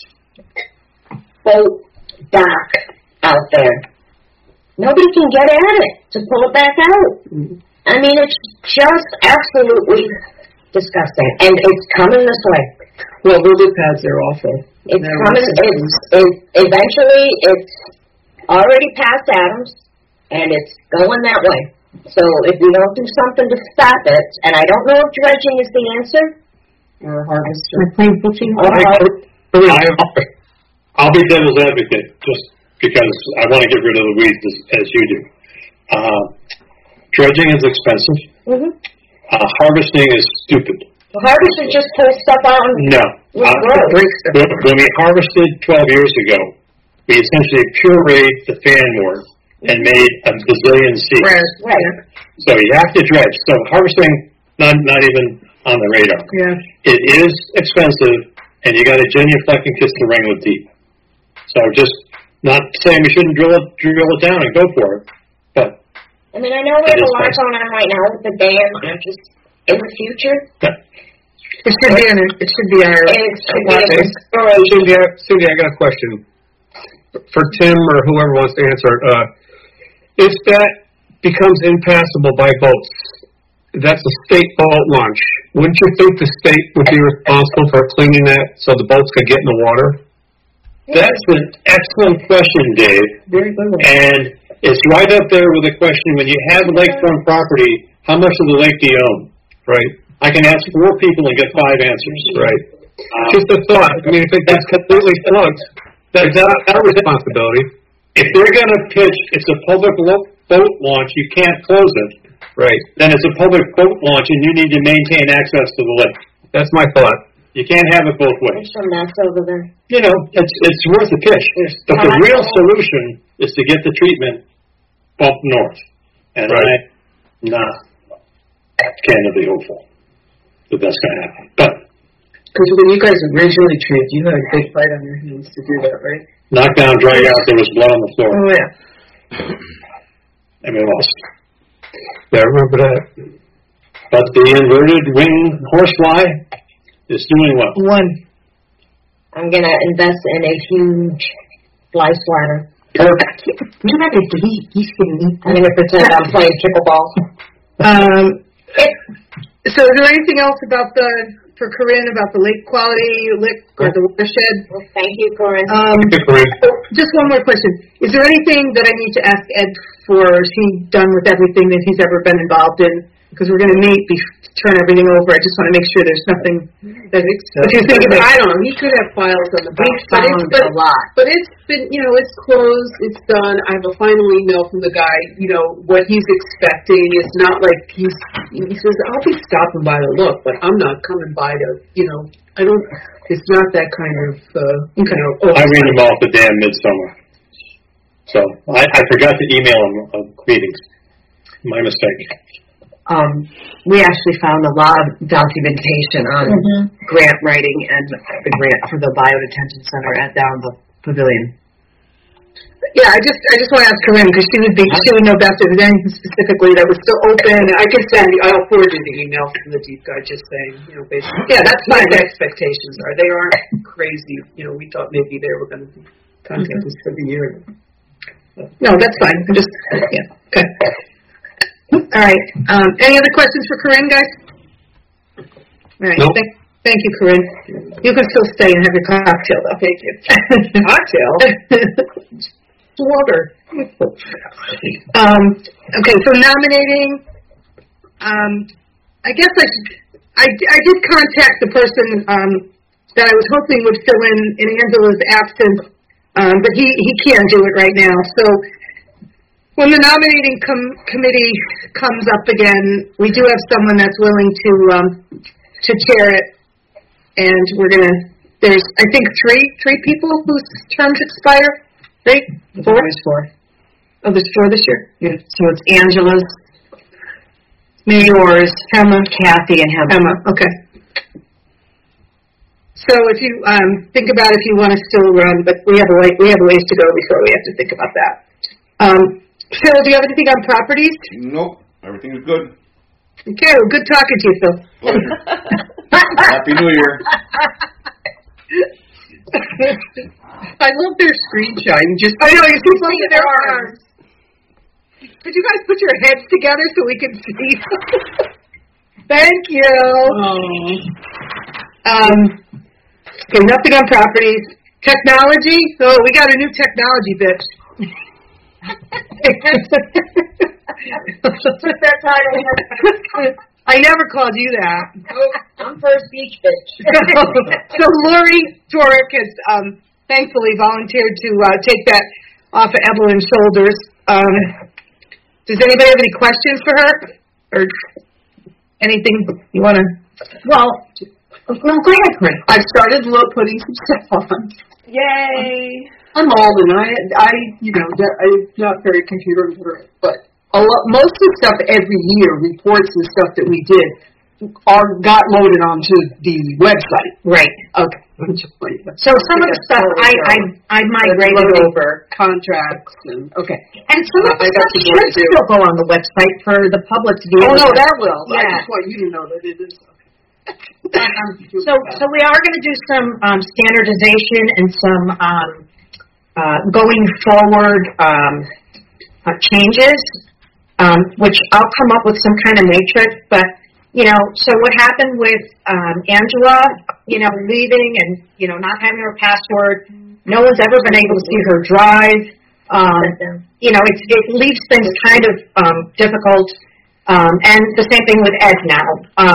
boat dock out there. Nobody can get at it to pull it back out. I mean, it's just absolutely disgusting. And it's coming this way. Well, lily pads are awful. It's coming. Eventually, it's already past Adams, and it's going that way. So if we don't do something to stop it, and I don't know if dredging is the answer, or harvester, I'll be devil's advocate just because I want to get rid of the weeds as you do. Dredging is expensive. Mm-hmm. Harvesting is stupid. The harvester just pulls stuff out. No. When we harvested 12 years ago, we essentially pureed the fan wort and made a bazillion seeds. Right. So you have to dredge. So harvesting, not even on the radar. Yeah. It is expensive, and you got to genuflect and kiss the ring with deep. So just not saying we shouldn't drill it down and go for it, but I know we have a lot going on right now with the dam. Just in the future. It should be our. Cindy, I got a question for Tim or whoever wants to answer it. If that becomes impassable by boats, that's a state boat launch. Wouldn't you think the state would be responsible for cleaning that so the boats could get in the water? That's an excellent question, Dave. Very good one. And it's right up there with the question, when you have lakefront property, how much of the lake do you own? Right. I can ask 4 people and get 5 answers. Right. Just a thought. If it gets completely plugged, that's our responsibility. If they're going to pitch, it's a public boat launch, you can't close it. Right. Then it's a public boat launch, and you need to maintain access to the lake. That's my thought. You can't have it both ways. There's some mess over there. It's worth a pitch. But the real solution is to get the treatment bumped north. And I'm not candidly hopeful that that's going to happen. But because when you guys originally treated, you had a big fight on your hands to do that, right? Knocked down, drag out, there was blood on the floor. Oh, yeah. And we lost. Yeah, I remember that. But the inverted wing horsefly is doing well. One. I'm gonna invest in a huge fly swatter. Perfect. You're not going to he's going to eat. I'm gonna pretend I'm playing pickleball. So is there anything else for Corinne about the lake quality, or the watershed? Well, thank you, Corinne. Just one more question. Is there anything that I need to ask Ed for? Is he done with everything that he's ever been involved in? Because we're going to meet, turn everything over. I just want to make sure there's nothing that if you think of it. I don't know. He could have files on the back. A lot. But it's been, it's closed. It's done. I have a final email from the guy. What he's expecting. It's not like he says, I'll be stopping by to look, but I'm not coming by to, I don't. It's not that kind of, I read them off the damn midsummer. So I forgot to email him meetings. My mistake. We actually found a lot of documentation on grant writing and the grant for the Biodetention Center down the pavilion. Yeah, I just want to ask Corinne because she would know best if there's anything specifically that was still open. I'll forward you the email from the deep guy just saying, basically. Yeah, that's fine. What the expectations are. They aren't crazy. We thought maybe they were going to contact us for the year. No, that's fine. I'm just, okay. All right. Any other questions for Corinne, guys? All right. Nope. Thank you, Corinne. You can still stay and have your cocktail, though. Thank you. Cocktail? Water. Okay, so nominating. I guess I did contact the person that I was hoping would fill in Angela's absence, but he can't do it right now. So when the nominating committee comes up again, we do have someone that's willing to chair it, and there's I think three people whose terms expire. Right? Four? There's four. Oh, there's four this year? Yeah. So it's Angela's, yours, Emma, Kathy, and Emma. Okay. So if you think about if you want to still run, but we have a ways to go before we have to think about that. Phil, do you have anything on properties? Nope. Everything is good. Okay, well, good talking to you, Phil. Happy New Year. I love their screenshot. I know, you see both of their arms. Could you guys put your heads together so we can see? Thank you. Okay, nothing on properties. Technology? Oh, we got a new technology bitch. Put that title. I never called you that. I'm first beach bitch. So Lori Torek has thankfully volunteered to take that off of Evelyn's shoulders. Does anybody have any questions for her? Or anything you want to? Well, go ahead, Corinne. I've started putting some stuff on. Yay! I'm old and I'm not very computer literate, but most of the stuff every year, reports and stuff that we did, got loaded onto the website. Right. Okay. So some of the stuff I migrated over. Contracts and okay. And some of the stuff should still go on the website for the public to be able to. Oh no, that will. Yeah. I just want you to know that it is. So we are going to do some standardization and some going forward changes, which I'll come up with some kind of matrix. But so what happened with Angela, leaving and not having her password, no one's ever been able to see her drive. It leaves things kind of difficult. And the same thing with Ed now.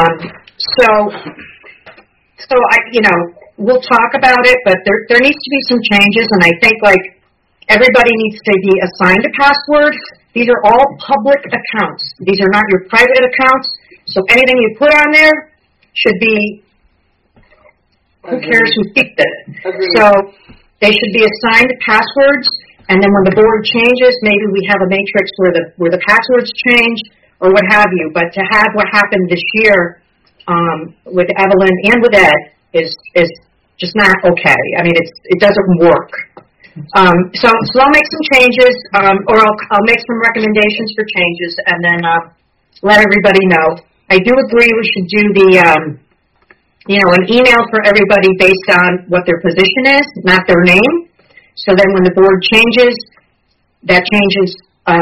So we'll talk about it, but there needs to be some changes, and I think everybody needs to be assigned a password. These are all public accounts. These are not your private accounts. So anything you put on there should be. Who cares who picked it? So they should be assigned passwords, and then when the board changes, maybe we have a matrix where the passwords change or what have you. But to have what happened this year with Evelyn and with Ed is just not okay. I mean, it doesn't work. So I'll make some changes, or I'll make some recommendations for changes, and then let everybody know. I do agree we should do an email for everybody based on what their position is, not their name. So then when the board changes, that changes,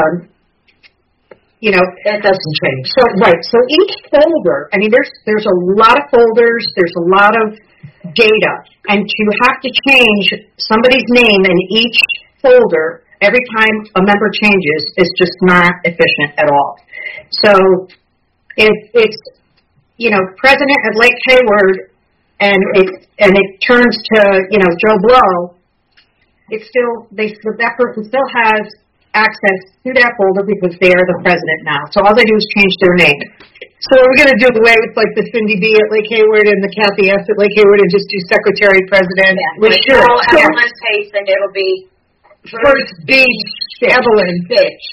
That doesn't change. So, right, so each folder, there's a lot of folders, there's a lot of data, and to have to change somebody's name in each folder every time a member changes is just not efficient at all. So, if it's, President of Lake Hayward, and it turns to, Joe Blow, it's still, that person still has access to that folder because they are the president now. So all they do is change their name. So are we going to do away with like the Cindy B at Lake Hayward and the Kathy S at Lake Hayward and just do secretary, president? Yeah. We should. Evelyn's case, and it'll be First Beach, Evelyn. bitch.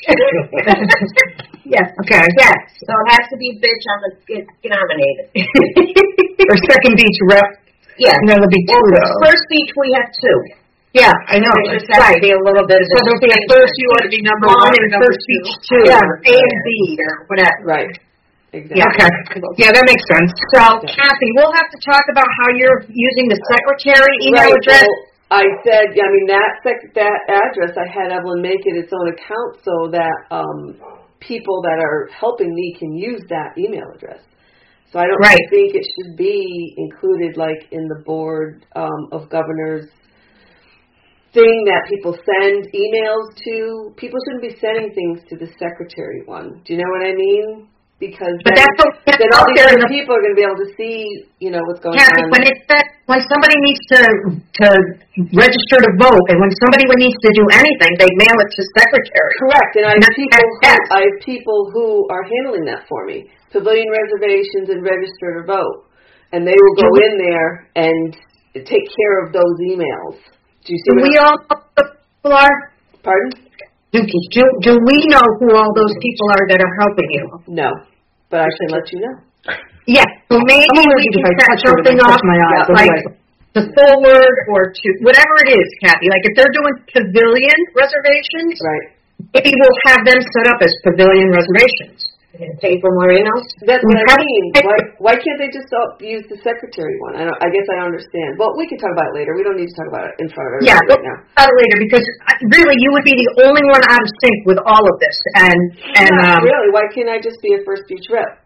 Yes. Okay. Yes. So it has to be bitch on the denominator. Or second beach rep. Yeah. And that'll be two though. First beach we have two. Yeah, I know. There just has to be a little bit of So there'll be a first, you ought to be number one and first beach two. Yeah. Or A and B or whatever. Right. Exactly. Yeah, okay. Yeah, that makes sense. So, Kathy, we'll have to talk about how you're using the secretary email address. Well, I said, that address, I had Evelyn make it its own account so that people that are helping me can use that email address. So I don't think it should be included like in the Board of Governors thing that people send emails to. People shouldn't be sending things to the secretary one. Do you know what I mean? Because then all these other people are going to be able to see, what's going on. When somebody needs to register to vote, and when somebody needs to do anything, they mail it to secretary. Correct, and I have people who are handling that for me. Pavilion reservations and register to vote, and they will go in there and take care of those emails. Do you see? Do we all know who the people are? Pardon? Do we know who all those people are that are helping you? No, but I can let you know. Yeah, so maybe we can set something up, like the forward or to whatever it is, Kathy. Like if they're doing pavilion reservations, right? Maybe we'll have them set up as pavilion reservations. Pay for more emails. That's what I mean. Why can't they just use the secretary one? I guess I don't understand. Well, we can talk about it later. We don't need to talk about it in front of everybody right now. About it later, because really you would be the only one out of sync with all of this. Really, why can't I just be a First Beach rep?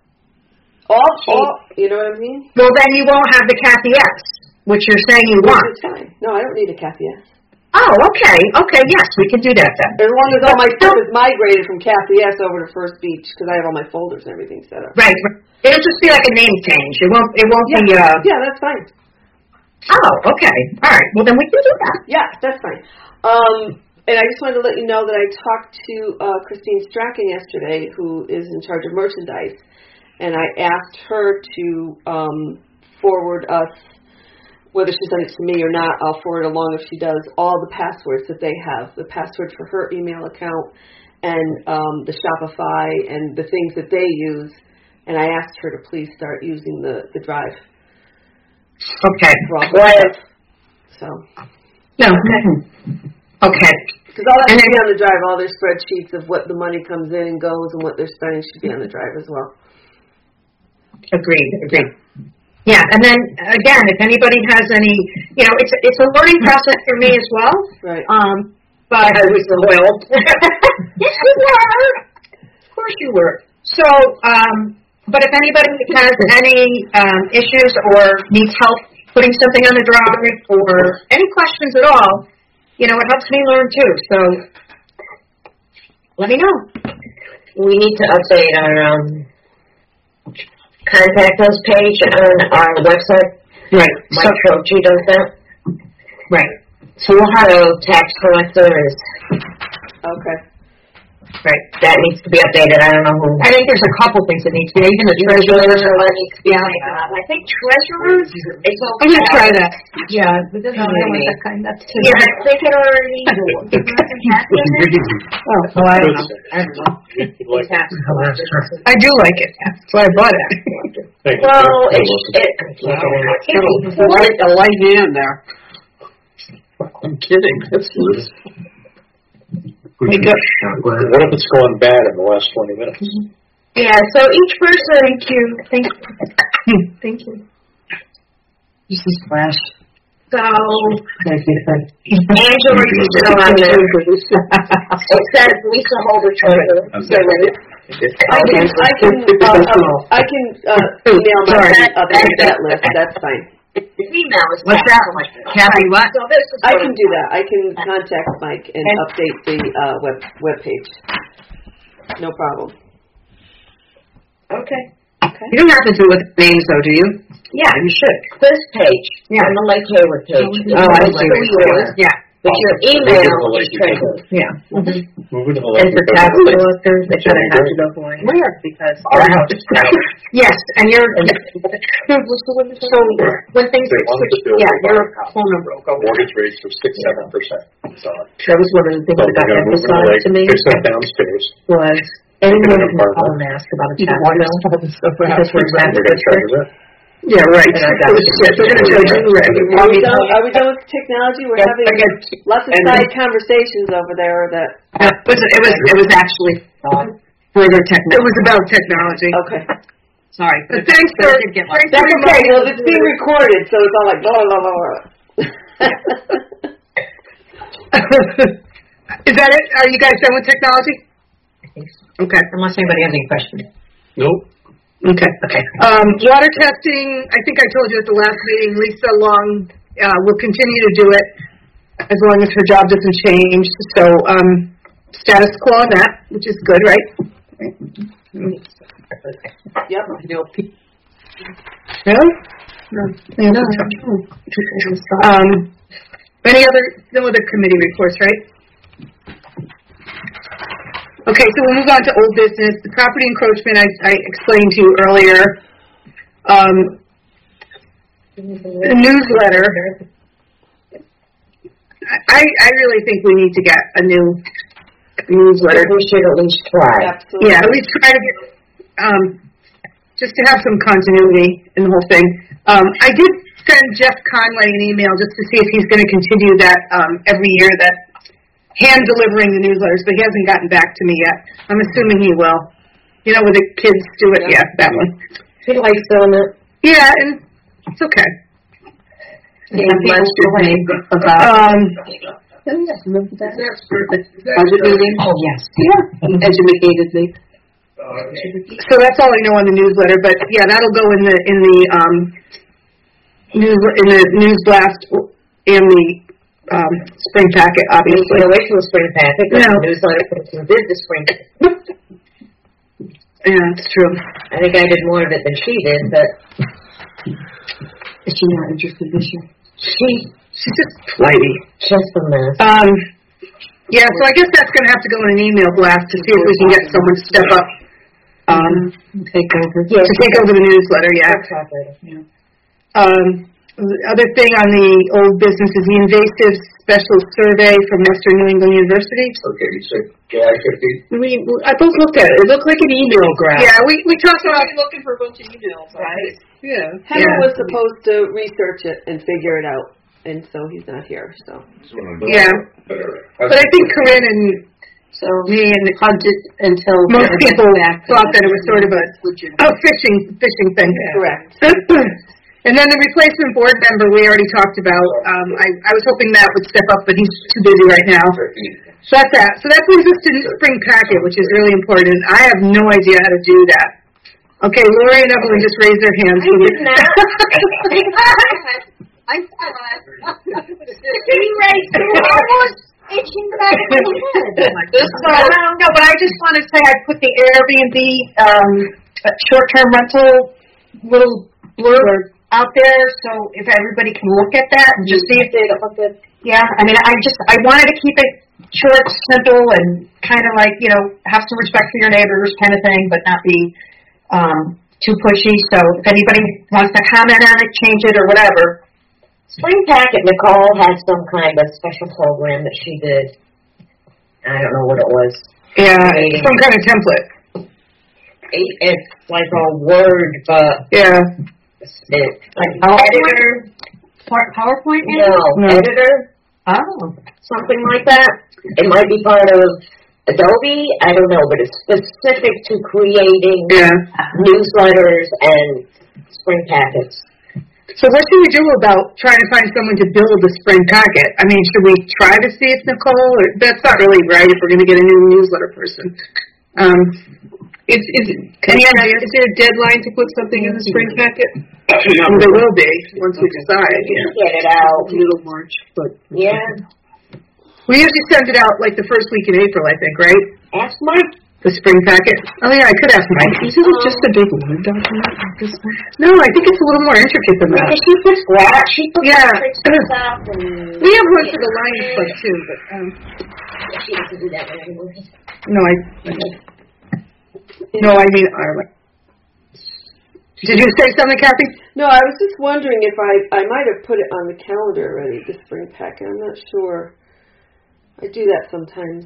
You know what I mean? Well, then you won't have the Kathy S, which you're saying you want. It's fine. No, I don't need a Kathy S. Oh, okay. Okay, yes, we can do that then. As long as all my stuff is migrated from Kathy S over to First Beach, because I have all my folders and everything set up. Right. It'll just be like a name change. It won't be. Yeah, that's fine. Oh, okay. All right. Well, then we can do that. Yeah, that's fine. And I just wanted to let you know that I talked to Christine Strachan yesterday, who is in charge of merchandise, and I asked her to forward us, whether she sent it to me or not, I'll forward along if she does, all the passwords that they have, the password for her email account and the Shopify and the things that they use. And I asked her to please start using the Drive. Okay. So. No. Okay. Because all that should be on the Drive, all their spreadsheets of what the money comes in and goes and what they're spending should be on the Drive as well. Agreed. Yeah, and then again, if anybody has any, it's a learning process for me as well. Right. But I was loyal. Yes, you were. Of course you were. So, but if anybody has any issues or needs help putting something on the Drive or any questions at all, it helps me learn too. So, let me know. We need to update our contact us page on our website. Right. Mike Troche does that. Right. So we'll have a tax collector is. Okay. Right. That needs to be updated. I don't know who. I think there's a couple things that need to be. Even the treasurer needs to be. Yeah. I think treasurers. I'm going to try that. Yeah. But that's that kind. That's too. Yeah, I think it already. I don't know. I do like it. That's why I bought it. Well, a light hand there. I'm kidding. That's loose. What if it's gone bad in the last 20 minutes? Yeah, so each person. Thank you. This is Flash. So, Angela, you still on there. It says Lisa Holder Treasurer. I can email that list. That's fine. The email is What's that? Kathy, what? So this is I can do that. I can contact Mike and update the web page. No problem. Okay. You don't have to do it with names, though, do you? Yeah, you should. This page, on the Lake Hayward page. Oh, I see. Yeah. But your email is treasurer. Yeah. Move it to the And for tax collectors, they kind of have to go for it. Where? Because our house is crowded. Yes, and your, so when things get switched, yeah, your phone number will go. Mortgage rates of 6-7%. So That was one of the things that got emphasized to me fix that downstairs. was anyone can call and ask about a tax bill because we're tax district. Yeah, right. And I got They're going to charge you rent. Are we done with technology? We're having lots of side conversations over there that. It was actually further technology. It was about technology. Okay. Sorry. But thanks for. That's okay. Well, it's being recorded, so it's all like blah blah blah blah. Is that it? Are you guys done with technology? I think so. Okay. Unless anybody has any questions. Nope. Okay. Water testing, I think I told you at the last meeting, Lisa Long will continue to do it as long as her job doesn't change. So, status quo on that, which is good, right? Yep. Really? No. No other committee reports, right? Okay, so we'll move on to old business. The property encroachment I explained to you earlier. The newsletter. I really think we need to get a new newsletter. We should at least try. Absolutely. Yeah, at least try to get, just to have some continuity in the whole thing. I did send Jeff Conway an email just to see if he's going to continue that every year, that hand delivering the newsletters, but he hasn't gotten back to me yet. I'm assuming he will. You know, where the kids do it? Yeah, that one. He likes doing it. Yeah, and it's okay. Budget meeting? Oh, yes. Yeah. Educated me. So that's all I know on the newsletter, but yeah, that'll go in the news blast and the spring packet, obviously. We'll wait till the spring packet. No. The newsletter did the spring. Yeah, it's true. I think I did more of it than she did, but Is she not interested this year? She's just flighty. just a mess. Yeah, so I guess that's going to have to go in an email blast to see if we can get someone to step up. Take over. Yes. To take over the newsletter, yeah. The other thing on the old business is the invasive special survey from Western New England University. Okay, you said JI-50? I both looked at it. It looked like an email graph. Yeah, we talked about looking for a bunch of emails, right? Yeah. Henry was supposed to research it and figure it out, and so he's not here. So. Yeah. But I think Corinne and me and Hunted until most people thought that it was sort of a fishing thing. Correct. And then the replacement board member we already talked about. I was hoping Matt would step up, but he's too busy right now. So that's that. So that brings us to the spring packet, which is really important. I have no idea how to do that. Okay, Lori and Evelyn just raised their hands. I did not. I'm sitting right there, almost itching back in my head. No, but I just want to say I put the Airbnb short-term rental little blurb out there, so if everybody can look at that and just see if they look good. Yeah, I mean, I wanted to keep it short, simple, and kind of like, have some respect for your neighbors kind of thing, but not be too pushy. So if anybody wants to comment on it, change it, or whatever. Spring packet, Nicole had some kind of special program that she did. I don't know what it was. Yeah, some kind of template. It's like a Word, but yeah, it's like editor. PowerPoint? No, editor. Oh, something like that. It might be part of Adobe. I don't know, but it's specific to creating newsletters and spring packets. So what should we do about trying to find someone to build the spring packet? I mean, should we try to see if Nicole, or that's not really right if we're going to get a new newsletter person. Is there a deadline to put something in the spring packet? Well, there will be once we decide. Get it out. Middle March, but Yeah. we usually send it out like the first week in April, I think, right? Ask Mike. The spring packet. Oh yeah, I could ask Mike. Isn't it just a big Word document like this one? No, I think it's a little more intricate than that. Because she puts grass, she puts Yeah. stuff, and We have one for the Lions Club too, but she doesn't do that one anymore. no, I mean Ireland. Did you say something, Kathy? No, I was just wondering if I might have put it on the calendar already, the spring packet. I'm not sure. I do that sometimes.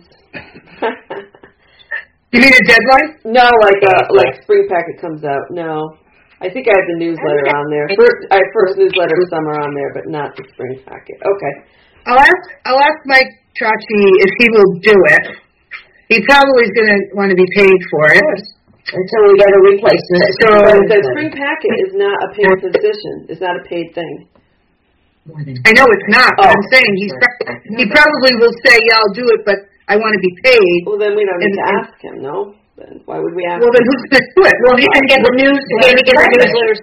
You mean a deadline? No, like spring packet comes out. No, I think I have the newsletter on there. First newsletter of summer on there, but not the spring packet. Okay. I'll ask Mike Tracci if he will do it. He probably is going to want to be paid for it. Until we get a replacement. So the spring packet is not a paid position. It's not a paid thing. I know it's not, but I'm saying he probably will say, yeah, I'll do it, but I want to be paid. Well, then we don't need to ask him, no? Then why would we ask Well, then who's going to do it? Well, he can get the news, maybe get the newsletters.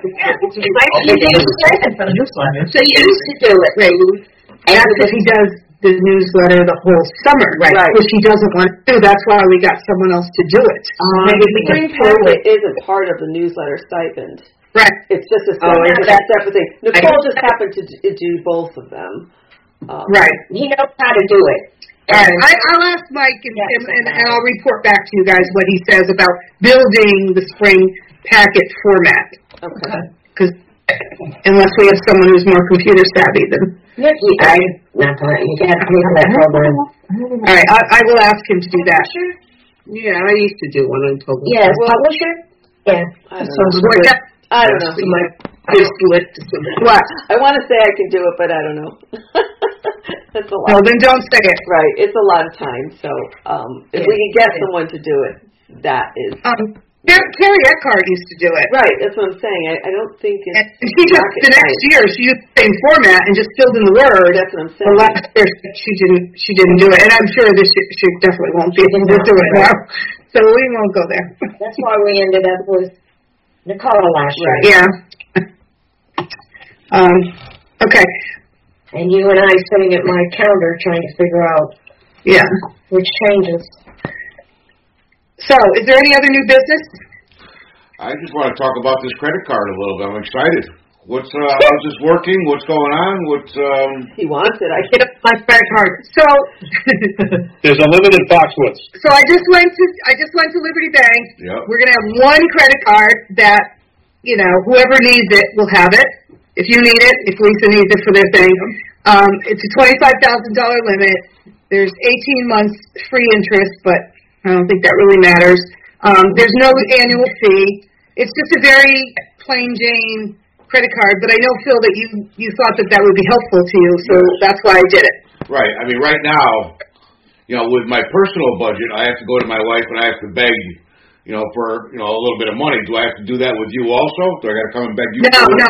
So you used to do it. Right. That's if he does the newsletter the whole summer, Right. Which he doesn't want to do. That's why we got someone else to do it. Maybe the spring packet isn't part of the newsletter stipend. Right. It's just a separate thing. Nicole just happened to do both of them. Right. He knows how to do it. All right. I'll ask Mike and I'll report back to you guys what he says about building the spring packet format. Okay. Because unless we have someone who's more computer savvy, then. Yes, you have to pay for that program. All right. I will ask him to do that. Yeah, I used to do one until. Yes, publisher? Yeah. I don't know. What? I want to say I can do it, but I don't know. That's a lot. No, then don't say it. Right. It's a lot of time. So if we can get someone to do it, that is. Carrie Eckhart used to do it. Right. That's what I'm saying. I don't think it's. And she just, the next year, she used the same format and just filled in the Word. That's what I'm saying. The last year, she didn't do it. And I'm sure this year she definitely won't be able to do it now. So we won't go there. That's why we ended up with Nicole last year. Yeah. Okay. And you and I sitting at my calendar trying to figure out which changes. So, is there any other new business? I just want to talk about this credit card a little bit. I'm excited. How's this working? What's going on? He wants it. I get my credit card. So there's a limit in Foxwoods. So I just went to Liberty Bank. Yep. We're gonna have one credit card that, whoever needs it will have it. If you need it, if Lisa needs it for their thing. It's a $25,000 limit. There's 18 months free interest, but I don't think that really matters. There's no annual fee. It's just a very plain Jane credit card, but I know, Phil, that you thought that would be helpful to you, so that's why I did it. Right. I mean, right now, with my personal budget, I have to go to my wife and I have to beg, for, a little bit of money. Do I have to do that with you also? Do I got to come and beg you? No. You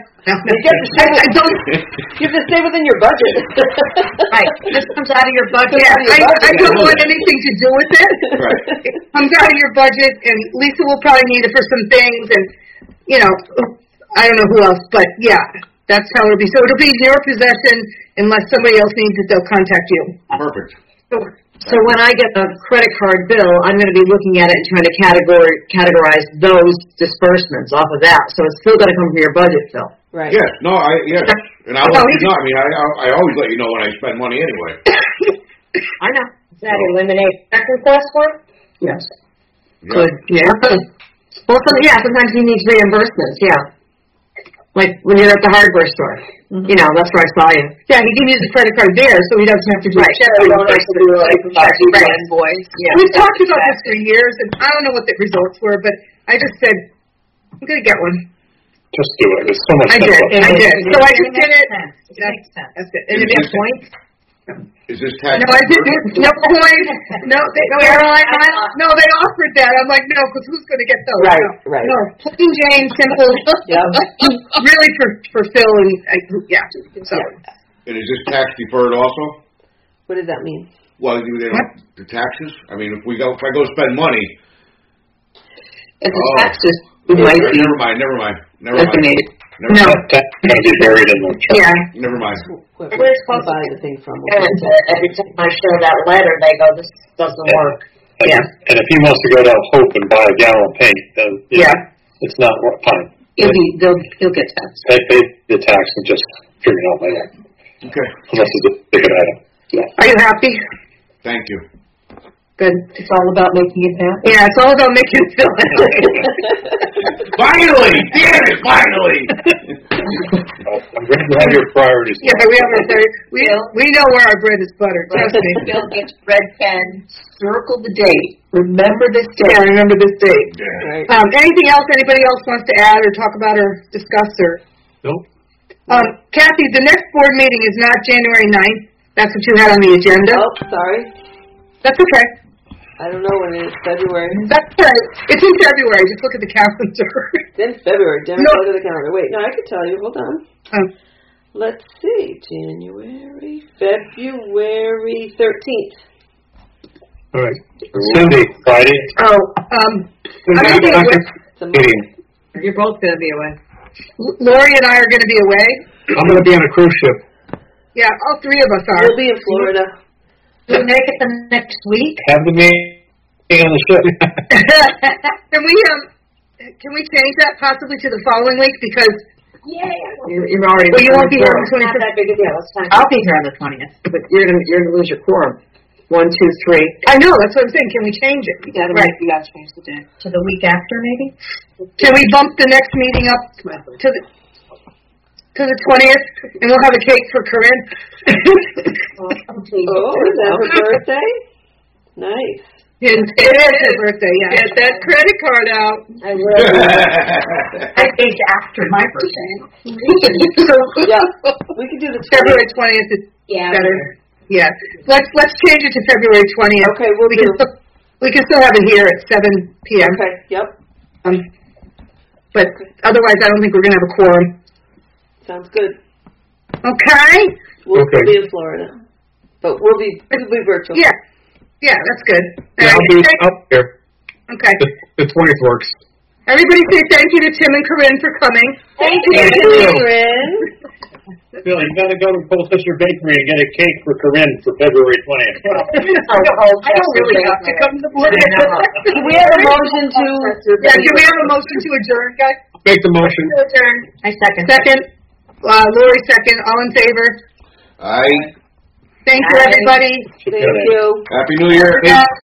have to stay within your budget. Right. This comes out of your budget. Yeah, I don't want anything to do with it. Right. It comes out of your budget, and Lisa will probably need it for some things, and, I don't know who else, but yeah, that's how it'll be. So it'll be in your possession unless somebody else needs it, they'll contact you. Perfect. So when I get a credit card bill, I'm going to be looking at it and trying to categorize those disbursements off of that. So it's still going to come from your budget, Phil. Right. Yes. No. Yes. And I'll let you know. I mean, I always let you know when I spend money anyway. I know. Does that eliminate check request work? Yes. Good. Yeah. Well, sometimes he needs reimbursements. Yeah. Like when you're at the hardware store. Mm-hmm. That's where I saw you. Yeah, he can use a credit card there, so he doesn't have to do a check. We don't have to do a invoice. Yeah. We've talked about this for years, and I don't know what the results were, but I just said, I'm going to get one. Just do it. It's so much I did. So I just did it. It makes sense. That's it. And it makes points? Is this tax? No, I didn't. No point. No, they offered that. I'm like, no, because who's going to get those? Right. No, plain Jane, simple. Really for Phil and yeah. So. And is this tax deferred also? What does that mean? Well, the taxes. I mean, if I go spend money. If the taxes might be. Never mind. Estimated. No. That'll be buried in the check. Yeah. Never mind. Where's I'll buy the thing from? And every time I show that letter, they go, "This doesn't work." And, and if he wants to go down Hope and buy a gallon of paint, then it's not fine. He'll get taxed. They pay the tax and just figure it out later. Okay. Unless it's a ticket item. Yeah. Are you happy? Thank you. Good. It's all about making it happen. Yeah, it's all about making it feel Finally! Damn it! Finally! I'm glad you have your priorities. Yeah, we have our we know where our bread is buttered. Trust me. Bill gets red pen. Circle the date. Remember this date. Yeah, remember this date. Right. Anything else anybody else wants to add or talk about or discuss or? Nope. Kathy, the next board meeting is not January 9th. That's what you had on the agenda. Oh, sorry. That's okay. I don't know when it is. February. That's right. It's in February. Just look at the calendar. It's in February. Didn't go to the calendar. Wait, no, I could tell you. Hold on. Let's see. February 13th. All right. Cindy, Friday. I'm going to be away. Meeting. You're both going to be away. Lori and I are going to be away. I'm going to be on a cruise ship. Yeah, all three of us are. We'll be in Florida. We'll make it the next week. Have the meeting on the ship. Can we change that possibly to the following week because You're already. you won't be here on the Not 25th. that big a deal. It's fine. I'll be here on the 20th, but you're gonna lose your quorum. 1, 2, 3. I know, that's what I'm saying. Can we change it? You gotta change the day. To the week after, maybe? Can we bump the next meeting up to the 20th and we'll have a cake for Corinne? Oh, is that her birthday? Nice. It is her birthday, yeah. Get that credit card out. I will. I think after my birthday. Yeah, we could do the 20th. February 20th is better. Yeah. Let's change it to February 20th. Okay, we can still have it here at 7 p.m. Okay, yep. But otherwise, I don't think we're going to have a quorum. Sounds good. Okay? We'll be in Florida. But we'll be virtual. Yeah. Yeah, that's good. Yeah, I'll be up here. Okay. The 20th works. Everybody say thank you to Tim and Corinne for coming. Thank you, Corinne. Bill, you gotta go to Colchester Bakery and get a cake for Corinne for February 20th. I don't really have to come to the board. Do we have a motion to... Yeah, can we have a motion to adjourn, guys? Make the motion. To adjourn. I second. Second. Lori second. All in favor? Aye. Thank you, everybody. Thank you. Happy New Year.